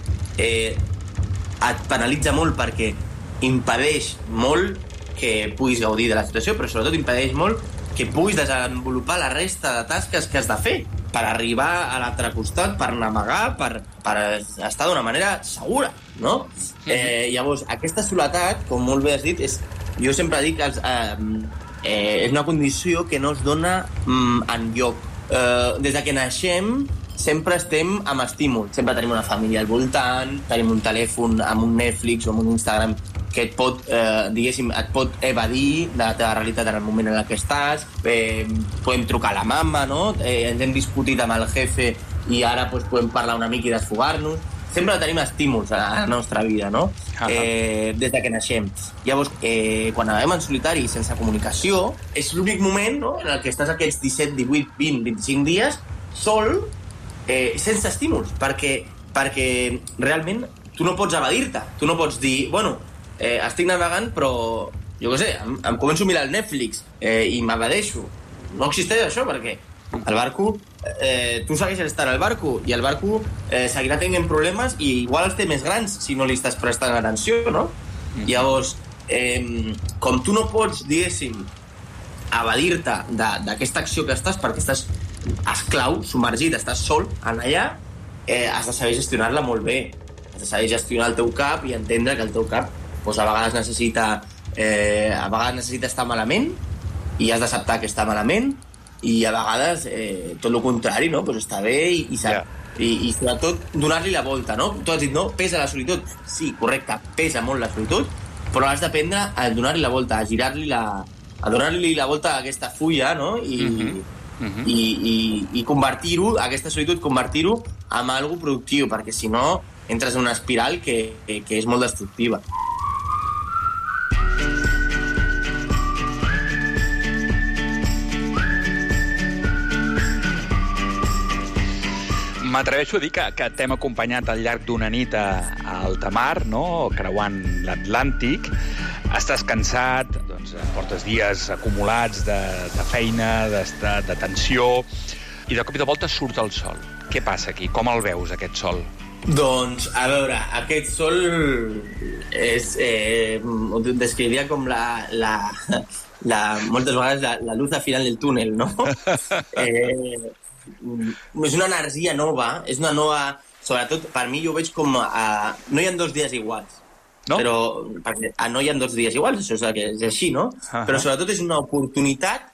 et penalitza molt perquè impedeix molt que puguis gaudir de la situació, però sobretot impedeix molt que puguis desenvolupar la resta de tasques que has de fer per arribar a l'altre costat, per navegar, per estar d'una manera segura, no? Llavors, aquesta soledat, com molt bé has dit, jo sempre dic que és una condició que no es dona enlloc. Des que naixem sempre estem amb estímul, sempre tenim una família al voltant, tenim un telèfon amb un Netflix o amb un Instagram que et pot, diguéssim, et pot evadir de la teva realitat en el moment en què estàs, podem trucar a la mama, no? Ens hem discutit amb el jefe i ara podem parlar una mica i desfogar-nos. Sempre tenim estímuls a la nostra vida, no? Des que naixem. Llavors, quan anàvem en solitari i sense comunicació, és l'únic moment, no?, en el que estàs aquests 17, 18, 20, 25 dies sol, sense estímuls, perquè realment tu no pots evadir-te, tu no pots dir, bueno, estic navegant, però, jo què sé, em començo a mirar el Netflix i m'evadeixo. No existeix això, perquè el barco, tu segueixes estant al barco i el barco seguirà tenint problemes i igual els té més grans si no li estàs prestant atenció, no? Llavors, com tu no pots, diguéssim, evadir-te d'aquesta acció que estàs, perquè estàs esclau, submergit, estàs sol en allà, has de saber gestionar-la molt bé. Has de saber gestionar el teu cap i entendre que el teu cap a vegades necessita estar malament i has d'acceptar que està malament, i a vegades tot el contrari, no? Està bé i sobretot donar-li la volta, no? Tu has dit, no? Pesa la solitud. Sí, correcte, pesa molt la solitud, però has d'aprendre a donar-li la volta, a donar-li la volta a aquesta fulla, no? I convertir-ho, aquesta solitud, convertir-ho en algo productiu, perquè si no entres en una espiral que és molt destructiva.
M'atreveixo a dir que t'hem acompanyat al llarg d'una nit a alta mar, no?, creuant l'Atlàntic. Estàs cansat, doncs portes dies acumulats de feina, de tensió, i de cop i de volta surt el sol. Què passa aquí? Com el veus, aquest sol?
Doncs, a veure, aquest sol ho descriuria com moltes vegades la luz al final del túnel, no? És una energia nova, és una nova... Sobretot, per mi, jo ho veig com... No hi ha 2 dies iguals. No? Però no hi ha 2 dies iguals, això és així, no? Però sobretot és una oportunitat,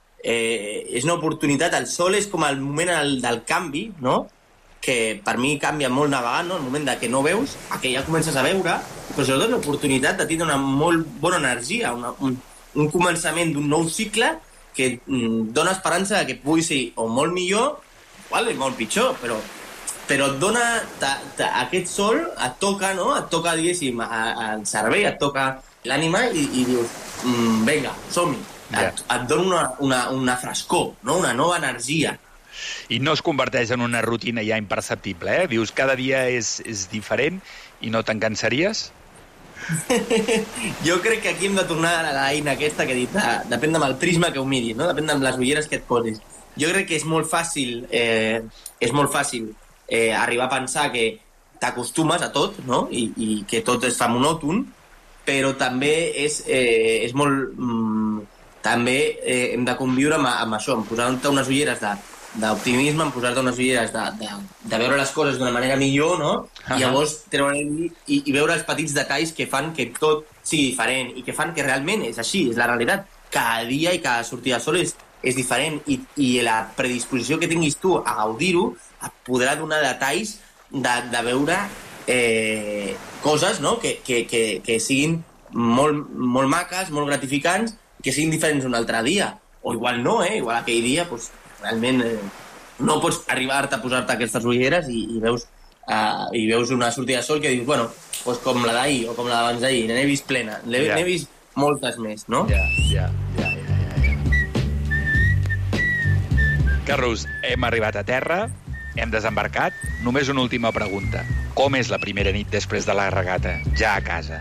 el sol és com el moment del canvi, no? Que per mi canvia molt navegant, no? El moment que no veus, que ja comences a veure, però sobretot l'oportunitat de tindre una molt bona energia, un començament d'un nou cicle que dona esperança que pugui ser o molt millor o molt pitjor, però et dona aquest sol, et toca, no? Et toca, diguéssim, el cervell, et toca l'ànima i dius, vinga, som-hi. Et dona una frescor, no? Una nova energia.
I no es converteix en una rutina ja imperceptible, eh? Dius, cada dia és diferent i no te'n cansaries?
Jo crec que aquí hem de tornar a l'eina aquesta que he dit, depèn del prisma que ho miris, no? Depèn de les ulleres que et posis. Jo crec que és molt fàcil arribar a pensar que t'acostumes a tot, no? I que tot es fa monòton, però també és molt... També hem de conviure amb això, amb posar-te unes ulleres d'optimisme, amb posar-te unes ulleres de veure les coses d'una manera millor, no? I llavors i veure els petits detalls que fan que tot sigui diferent i que fan que realment és així, és la realitat. Cada dia i cada sortida de sol és diferent i la predisposició que tinguis tu a gaudir-ho et podrà donar detalls de veure coses, no? Que siguin molt maques, molt gratificants, que siguin diferents un altre dia. O igual no, igual aquell dia, doncs, realment no pots arribar-te a posar-te aquestes ulleres i veus una sortida de sol que dius, bueno, doncs com la d'ahir o com la d'abans d'ahir, n'he vist plena, n'he vist moltes més, no?
Ja. Carlos, hem arribat a terra, hem desembarcat. Només una última pregunta. Com és la primera nit després de la regata, ja a casa?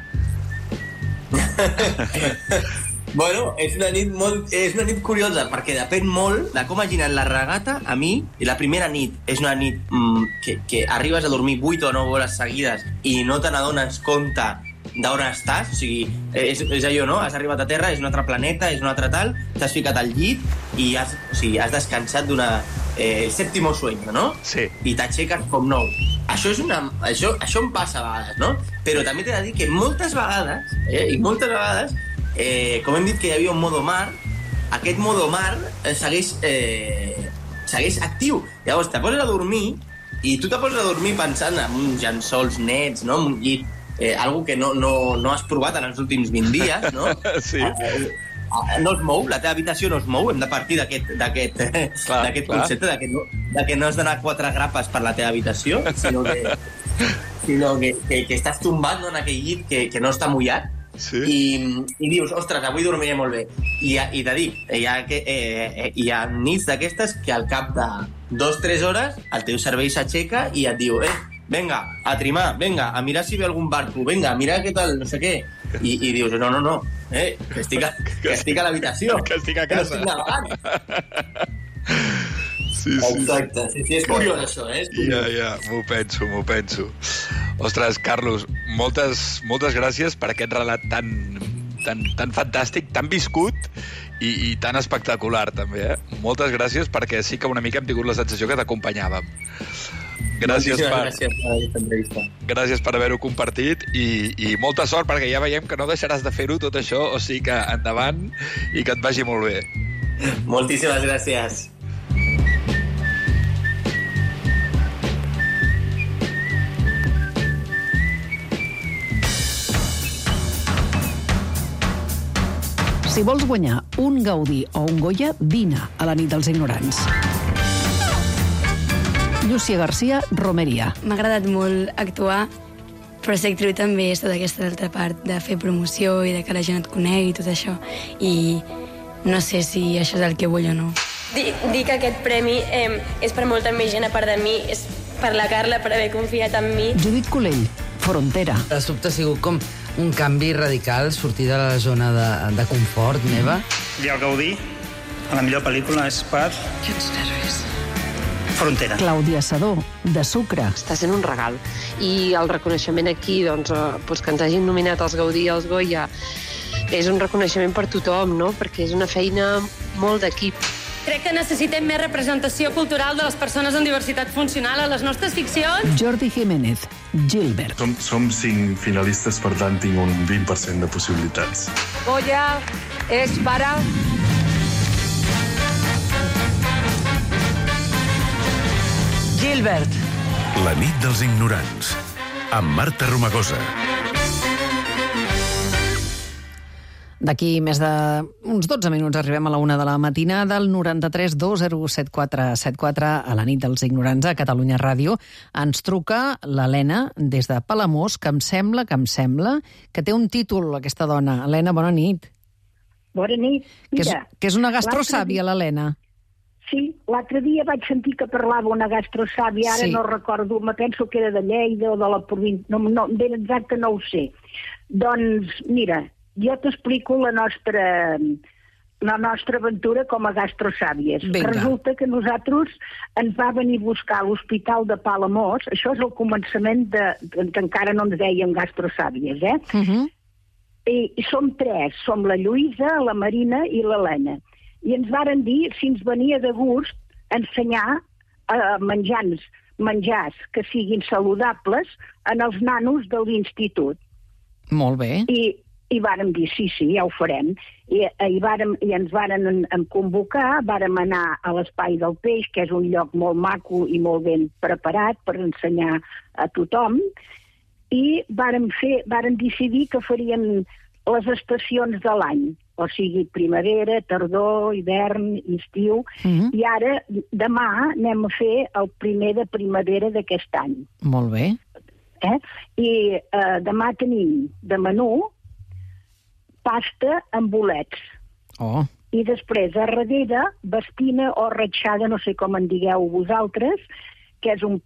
Bueno, és una nit curiosa, perquè depèn molt de com hagin anat la regata. A mi, la primera nit és una nit que arribes a dormir 8 o 9 hores seguides i no te n'adones compte d'on estàs. O sigui, és allò, no? Has arribat a Terra, és un altre planeta, és un altre tal, t'has ficat al llit i has descansat d'una sèptimo sueño, no?
Sí.
I t'aixeques com nou. Això em passa a vegades, no? Però també t'he de dir que moltes vegades, com hem dit que hi havia un modo mar, aquest modo mar segueix actiu. Llavors te poses a dormir i tu te poses a dormir pensant en uns llençols nets, no? En un llit, algo que no has provat en els últims 20 dies, no?
Sí.
No es mou, la teva habitació no es mou. Hem de partir d'aquest concepte de que no has d'anar 4 grapes per la teva habitació, sinó que estàs tombat en aquell llit que no està mullat.
Sí.
I dius, ostres, avui dormiré molt bé. I te dic, hi ha nits d'aquestes que al cap de 2-3 hores el teu cervell s'aixeca i et diu, venga, a trimar, venga, a mirar si ve algun barco, venga, a mirar què tal, no sé què. I dius, no, que estic a l'habitació.
Que estic a casa.
Que no estic navegant.
Sí.
Exacte, sí, és curiós això,
Ja, m'ho penso. Ostres, Carlos, moltes gràcies per aquest relat tan fantàstic, tan viscut i tan espectacular, també, Moltes gràcies, perquè sí que una mica hem tingut la sensació que t'acompanyàvem. Gràcies per aquesta entrevista. Gràcies per haver-ho compartit i molta sort, perquè ja veiem que no deixaràs de fer-ho tot això, o sigui que endavant i que et vagi molt bé.
Moltíssimes gràcies.
Si vols guanyar un Gaudí o un Goya, vine a la nit dels ignorants. Llúcia García, Romeria.
M'ha agradat molt actuar, però sé que també és tota aquesta altra part de fer promoció i de que la gent et conegui i tot això. I no sé si això és el que vull o no.
Dir que aquest premi és per molta més gent a part de mi, és per la Carla, per haver confiat en mi.
Judit Colell, Frontera.
De sobte ha sigut com un canvi radical, sortir de la zona de confort meva.
I el Gaudí, a la millor pel·lícula, és per...
Quins nervis.
Frontera.
Clàudia Sadó, de Sucre.
Està sent un regal. I el reconeixement aquí, doncs que ens hagin nominat els Gaudí i els Goya, és un reconeixement per tothom, no? Perquè és una feina molt d'equip.
Crec que necessitem més representació cultural de les persones amb diversitat funcional a les nostres ficcions.
Jordi Jiménez, Gilbert.
Som 5 finalistes, per tant tinc un 20% de possibilitats.
Goya és para...
Gilbert.
La nit dels ignorants, amb Marta Romagosa.
D'aquí més d'uns 12 minuts arribem a la 1 de la matinada, al 93 207474, a la nit dels ignorants a Catalunya Ràdio. Ens truca l'Helena des de Palamós, que em sembla que té un títol, aquesta dona. Helena, bona nit.
Bona nit.
Mira, que és una gastrosàvia, l'Helena.
Sí, l'altre dia vaig sentir que parlava una gastrosàvia, ara no recordo, me penso que era de Lleida o de la província, no, ben exacte no ho sé. Doncs, mira, jo t'explico la nostra aventura com a gastrosàvies. Resulta que nosaltres ens va venir a buscar a l'Hospital de Palamós, això és el començament que encara no ens deien gastrosàvies, I som 3, som la Lluïsa, la Marina i l'Helena. I ens varen dir si ens venia de gust ensenyar menjars que siguin saludables en els nanos de l'institut.
Molt bé.
I vàrem dir, sí, ja ho farem. I ens varen convocar, vàrem anar a l'Espai del Peix, que és un lloc molt maco i molt ben preparat per ensenyar a tothom, i vàrem decidir que faríem les estacions de l'any, o sigui, primavera, tardor, hivern, estiu, i ara, demà, anem a fer el primer de primavera d'aquest any.
Molt bé.
I demà tenim de menú pasta amb bolets. I després, a darrere, vestina o ratxada, no sé com en digueu vosaltres, que és un peix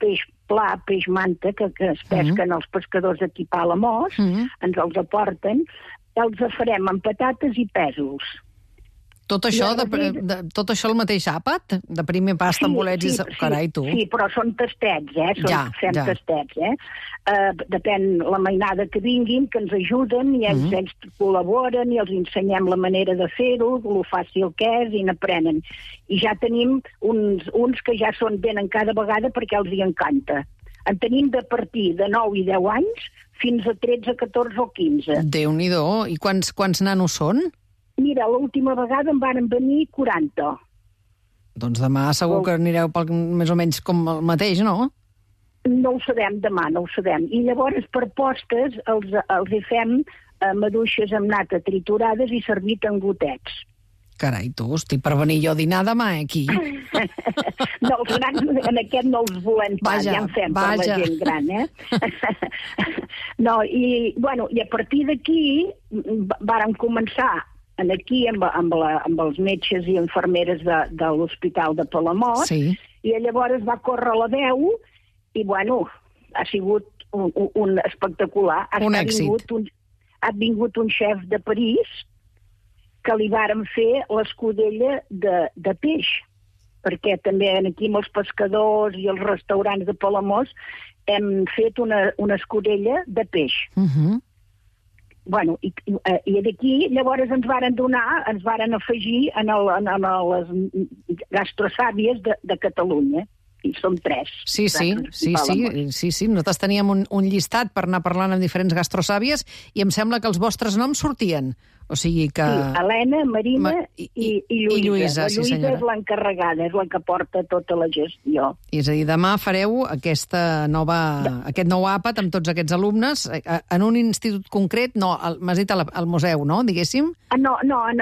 pla, peix manta, que es pesquen els pescadors aquí a Palamós, ens els aporten, els farem amb patates i pèsols.
Tot això el mateix àpat? De primer pasta amb bolets i... Carai, tu.
Sí, però són tastets, fem tastets, Depèn la mainada que vinguin, que ens ajuden, i ells col·laboren i els ensenyem la manera de fer-ho, lo fàcil que és, i n'aprenen. I ja tenim uns que ja venen cada vegada perquè els hi encanta. En tenim de partir de 9 i 10 anys fins a 13, 14 o 15.
Déu-n'hi-do. I quants nanos són?
Mira, l'última vegada en varen venir 40.
Doncs demà segur que anireu més o menys com el mateix, no?
No ho sabem demà, no ho sabem. I llavors, per postres, els hi fem maduixes amb nata triturades i servit en gotets.
Carai, tu, estic per venir jo a dinar demà, aquí.
No, els grans en aquest no els volem pas, ja en fem per la gent gran, No, i a partir d'aquí vàrem començar aquí amb els metges i infermeres de l'Hospital de Palamós, i llavors va córrer la veu, i ha sigut un espectacular.
Un èxit.
Ha vingut un xef de París que li vàrem fer l'escudella de peix, perquè també aquí amb els pescadors i els restaurants de Palamós hem fet una escudella de peix. I d'aquí llavors ens varen afegir en les gastrosàvies de Catalunya. I som 3.
Sí. Nosaltres teníem un llistat per anar parlant amb diferents gastrosàvies i em sembla que els vostres noms sortien. O sigui que...
Sí, Helena, Marina i Lluïsa.
Sí,
Lluïsa és l'encarregada, és la que porta tota la gestió.
És a dir, demà fareu aquest nou àpat amb tots aquests alumnes en un institut concret, no, m'has dit al museu, no, diguéssim?
No,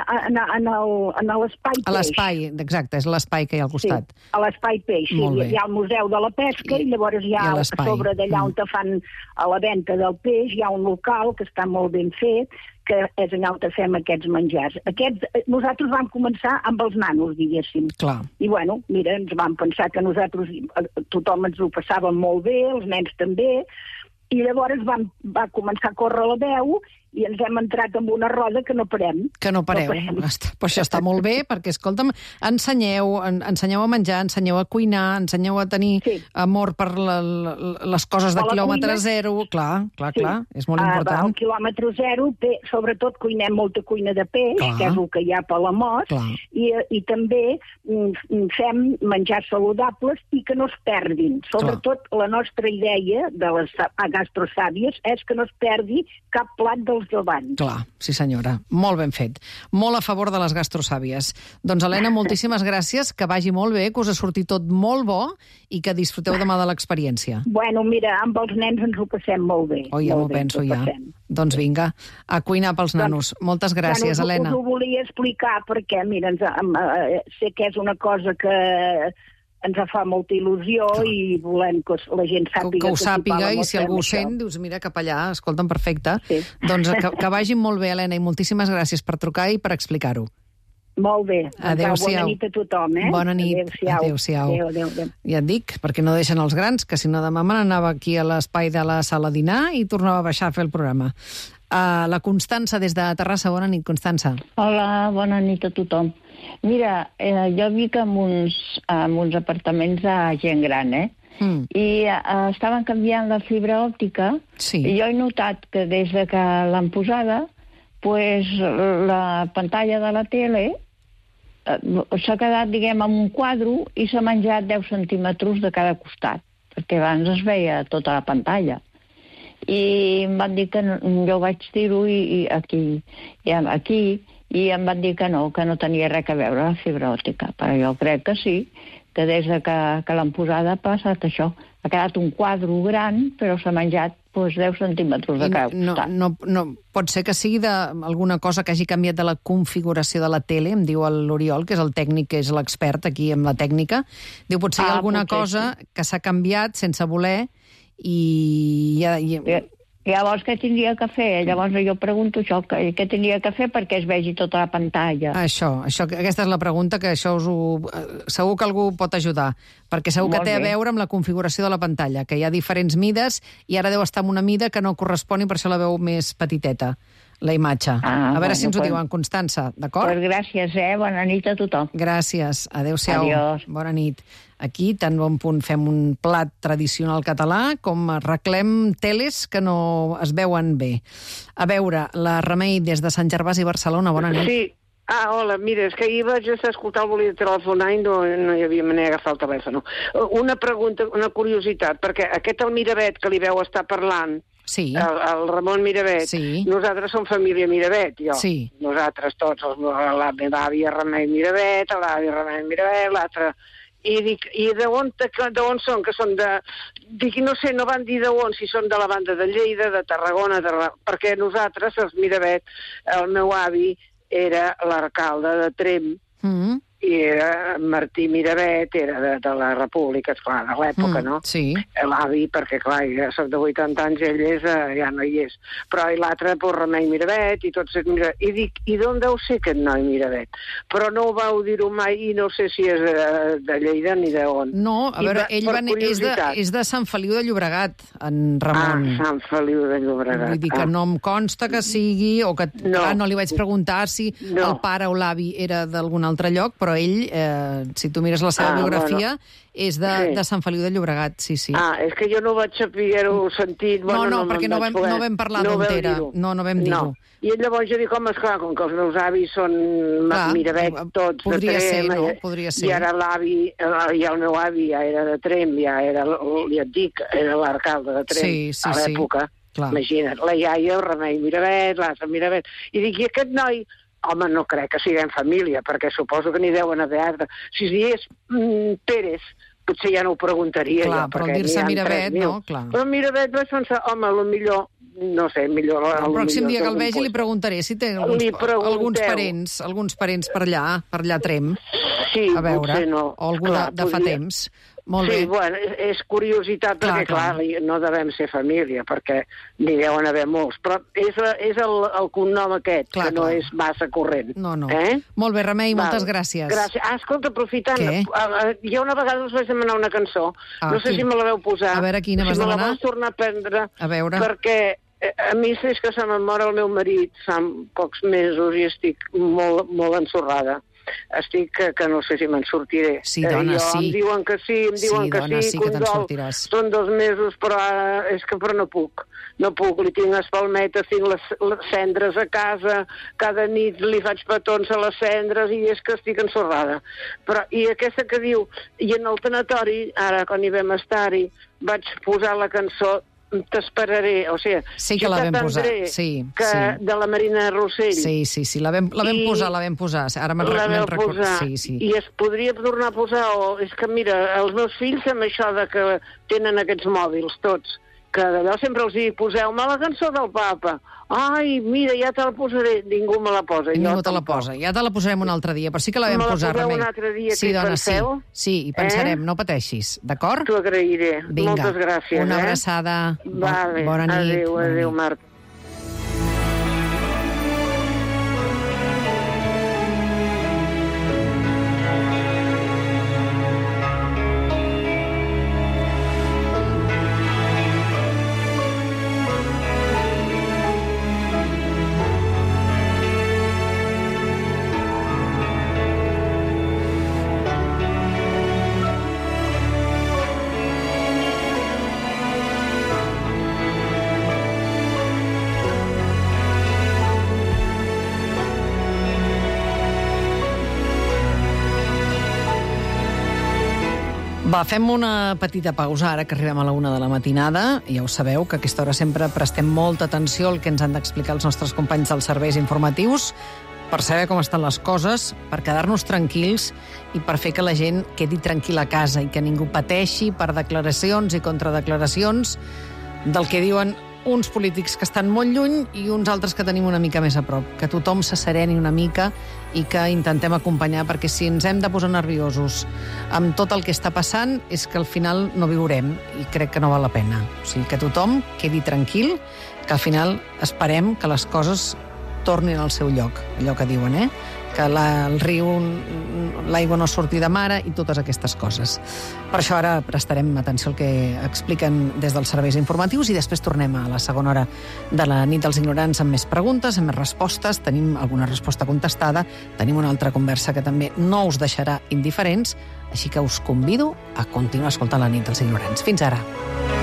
en l'espai peix.
A l'espai, exacte, és l'espai que hi ha al costat.
Sí, a l'espai peix, sí. Hi ha el Museu de la Pesca i llavors hi ha a sobre d'allà on te fan a la venda del peix, hi ha un local que està molt ben fet, que és allà on fem aquests menjars. Nosaltres vam començar amb els nanos, diguéssim.
Clar.
I mira, ens vam pensar que nosaltres, tothom ens ho passava molt bé, els nens també, i llavors va començar a córrer la veu i ens hem entrat en una roda que no parem.
Que no pareu. Però això està molt bé, perquè, escolta'm, ensenyeu a menjar, ensenyeu a cuinar, ensenyeu a tenir amor per les coses de quilòmetre zero. Clar, és molt important.
Al quilòmetre zero, sobretot cuinem molta cuina de peix, que és el que hi ha a Palamós, i també fem menjars saludables i que no es perdin. Sobretot la nostra idea de les gastrosàvies és que no es perdi cap plat dels d'abans.
Clar, sí senyora. Molt ben fet. Molt a favor de les gastrosàvies. Doncs, Helena, moltíssimes gràcies, que vagi molt bé, que us ha sortit tot molt bo i que disfruteu demà de l'experiència.
Mira, amb els nens ens ho passem molt bé.
Ja m'ho penso, ja. Doncs vinga, a cuinar pels nanos. Moltes gràcies, Helena.
Us ho volia explicar perquè, mira, sé que és una cosa que ens fa molta il·lusió i volem que la gent sàpiga...
Que ho sàpiga, i si algú ho sent, dius, mira, cap allà, escolta'm, perfecte. Doncs que vagin molt bé, Helena, i moltíssimes gràcies per trucar i per explicar-ho.
Molt bé.
Adéu-siau.
Bona nit a tothom,
Bona nit. Adéu-siau.
Adéu.
Ja et dic, perquè no deixen els grans, que si no demà me n'anava aquí a l'espai de la sala a dinar i tornava a baixar a fer el programa. La Constança, des de Terrassa. Bona nit, Constança.
Hola, bona nit a tothom. Mira, jo vic en uns apartaments de gent gran, i estaven canviant la fibra òptica, i jo he notat que des que l'han posada, la pantalla de la tele s'ha quedat, diguem, en un quadre i s'ha menjat 10 centímetres de cada costat, perquè abans es veia tota la pantalla. I em van dir que jo vaig dir-ho aquí, i em van dir que no tenia res a veure la fibra òptica, però jo crec que sí, que des que l'han posada ha passat això. Ha quedat un quadre gran, però s'ha menjat 10 centímetres de cada costat.
No pot ser que sigui d'alguna cosa que hagi canviat de la configuració de la tele, em diu l'Oriol, que és el tècnic, que és l'expert aquí en la tècnica. Diu, potser hi ha alguna cosa que s'ha canviat sense voler i...
Llavors, què tindria que fer? Llavors jo pregunto això, què tindria que fer perquè es vegi tota la pantalla?
Aquesta és la pregunta, que això segur que algú pot ajudar, perquè segur que té a veure amb la configuració de la pantalla, que hi ha diferents mides i ara deu estar en una mida que no correspon i per això la veu més petiteta, la imatge. A veure si ens ho diuen, Constança, d'acord?
Pues gràcies, bona nit a tothom.
Gràcies, adéu-siau.
Adiós.
Bona nit. Aquí, tan bon punt, fem un plat tradicional català com arreglem teles que no es veuen bé. A veure, la Remei des de Sant Gervasi, Barcelona, bona nit.
Sí. Hola, mira, és que ahir vaig estar escoltant el volia telefonar i no hi havia manera d'agafar el telèfon. Una pregunta, una curiositat, perquè aquest el Miravet que li veu estar parlant, el Ramon Miravet, nosaltres som família Miravet, jo. Nosaltres tots, la meva àvia Remei Miravet, l'àvia Remei Miravet, l'altre... I dic, i d'on són? Que són de... Dic, no sé, no van dir d'on, si són de la banda de Lleida, de Tarragona, perquè nosaltres, els Miravet, el meu avi era l'alcalde de Tremp, i era Martí Miravet, era de la República, esclar, de l'època, no?
Sí.
L'avi, perquè, clar, ja soc de 80 anys, ell ja no hi és. Però l'altre, Remei Miravet, i tots els Miravet. I dic, i d'on deu ser aquest noi Miravet? Però no ho vau dir-ho mai, i no sé si és de Lleida ni d'on.
No, a veure, ell és de Sant Feliu de Llobregat, en Ramon.
Sant Feliu de Llobregat.
Vull dir que no em consta que sigui, o que no li vaig preguntar si el pare o l'avi era d'algun altre lloc, però ell, si tu mires la seva biografia, és de Sant Feliu de Llobregat, sí.
És que jo no vaig saber-ho sentit.
No, perquè no vam parlar d'on era. No vam dir-ho.
I llavors jo dic, home, esclar, com que els meus avis són Miravet tots de Tremp,
podria ser.
I ara l'avi, i el meu avi ja era de Tremp, ja et dic, era l'alcalde de Tremp a l'època. Imagina't, la iaia, el Remei Miravet, l'altre Miravet. I dic, i aquest noi... Home, no crec que siguem família, perquè suposo que n'hi deuen haver altre. Si es digués Pérez, potser ja no ho preguntaria.
Clar, però al dir-se Miravet, no?
Però Miravet vaig pensar, home, potser, no sé, millor...
El pròxim dia que el vegi li preguntaré si té alguns parents per allà a Tremp.
Sí,
a veure,
potser no.
O algú de fa temps. Molt bé.
Sí, bueno, és curiositat, perquè, clar, no devem ser família, perquè n'hi deuen haver molts, però és el cognom aquest, que no és massa corrent.
No. Molt bé, Remei, moltes gràcies.
Gràcies. Escolta, aprofitant, jo una vegada us vaig demanar una cançó, no sé si me la veu posar.
A veure, quina vas demanar?
Si me la vas tornar a prendre,
a veure.
Perquè a mi és que se me'n mor el meu marit fa pocs mesos i estic molt, molt ensorrada. Estic que no sé si me'n sortiré.
Sí, dona, sí.
Em diuen que sí,
sí, que te'n sortiràs.
Són 2 mesos, però no puc. No puc, li tinc espalmetes, tinc les cendres a casa, cada nit li faig petons a les cendres i és que estic ensorrada. I aquesta que diu, i en el tanatori, ara quan hi vam estar-hi, vaig posar la cançó T'esperaré, o sigui...
Sí que la vam posar, sí.
De la Marina Rossell.
Sí, la vam posar. Ara me'n recordo.
I es podria tornar a posar, és que mira, els meus fills amb això de que tenen aquests mòbils tots, que d'allò sempre els dic, poseu-me la cançó del papa. Ai, mira, ja te la posaré. Ningú me la posa.
Ningú te la posa. Ja te la posarem un altre dia, però sí que la vam posar, Remei.
Me la poseu un altre dia,
sí, dona, penseu? Sí, hi pensarem, no pateixis, d'acord?
T'ho agrairé. Moltes gràcies.
Una abraçada.
Vale.
Bona nit.
Adéu, Marta.
Va, fem una petita pausa ara que arribem a la 1 de la matinada. Ja ho sabeu, que a aquesta hora sempre prestem molta atenció al que ens han d'explicar els nostres companys dels serveis informatius per saber com estan les coses, per quedar-nos tranquils i per fer que la gent quedi tranquil·la a casa i que ningú pateixi per declaracions i contradeclaracions del que diuen uns polítics que estan molt lluny i uns altres que tenim una mica més a prop. Que tothom s'assereni una mica i que intentem acompanyar, perquè si ens hem de posar nerviosos amb tot el que està passant és que al final no viurem i crec que no val la pena. O sigui, que tothom quedi tranquil, que al final esperem que les coses tornin al seu lloc, allò que diuen, que el riu, l'aigua no surti de mare i totes aquestes coses. Per això ara prestarem atenció al que expliquen des dels serveis informatius i després tornem a la segona hora de la nit dels ignorants amb més preguntes, amb més respostes. Tenim alguna resposta contestada, tenim una altra conversa que també no us deixarà indiferents, així que us convido a continuar escoltant la nit dels ignorants. Fins ara.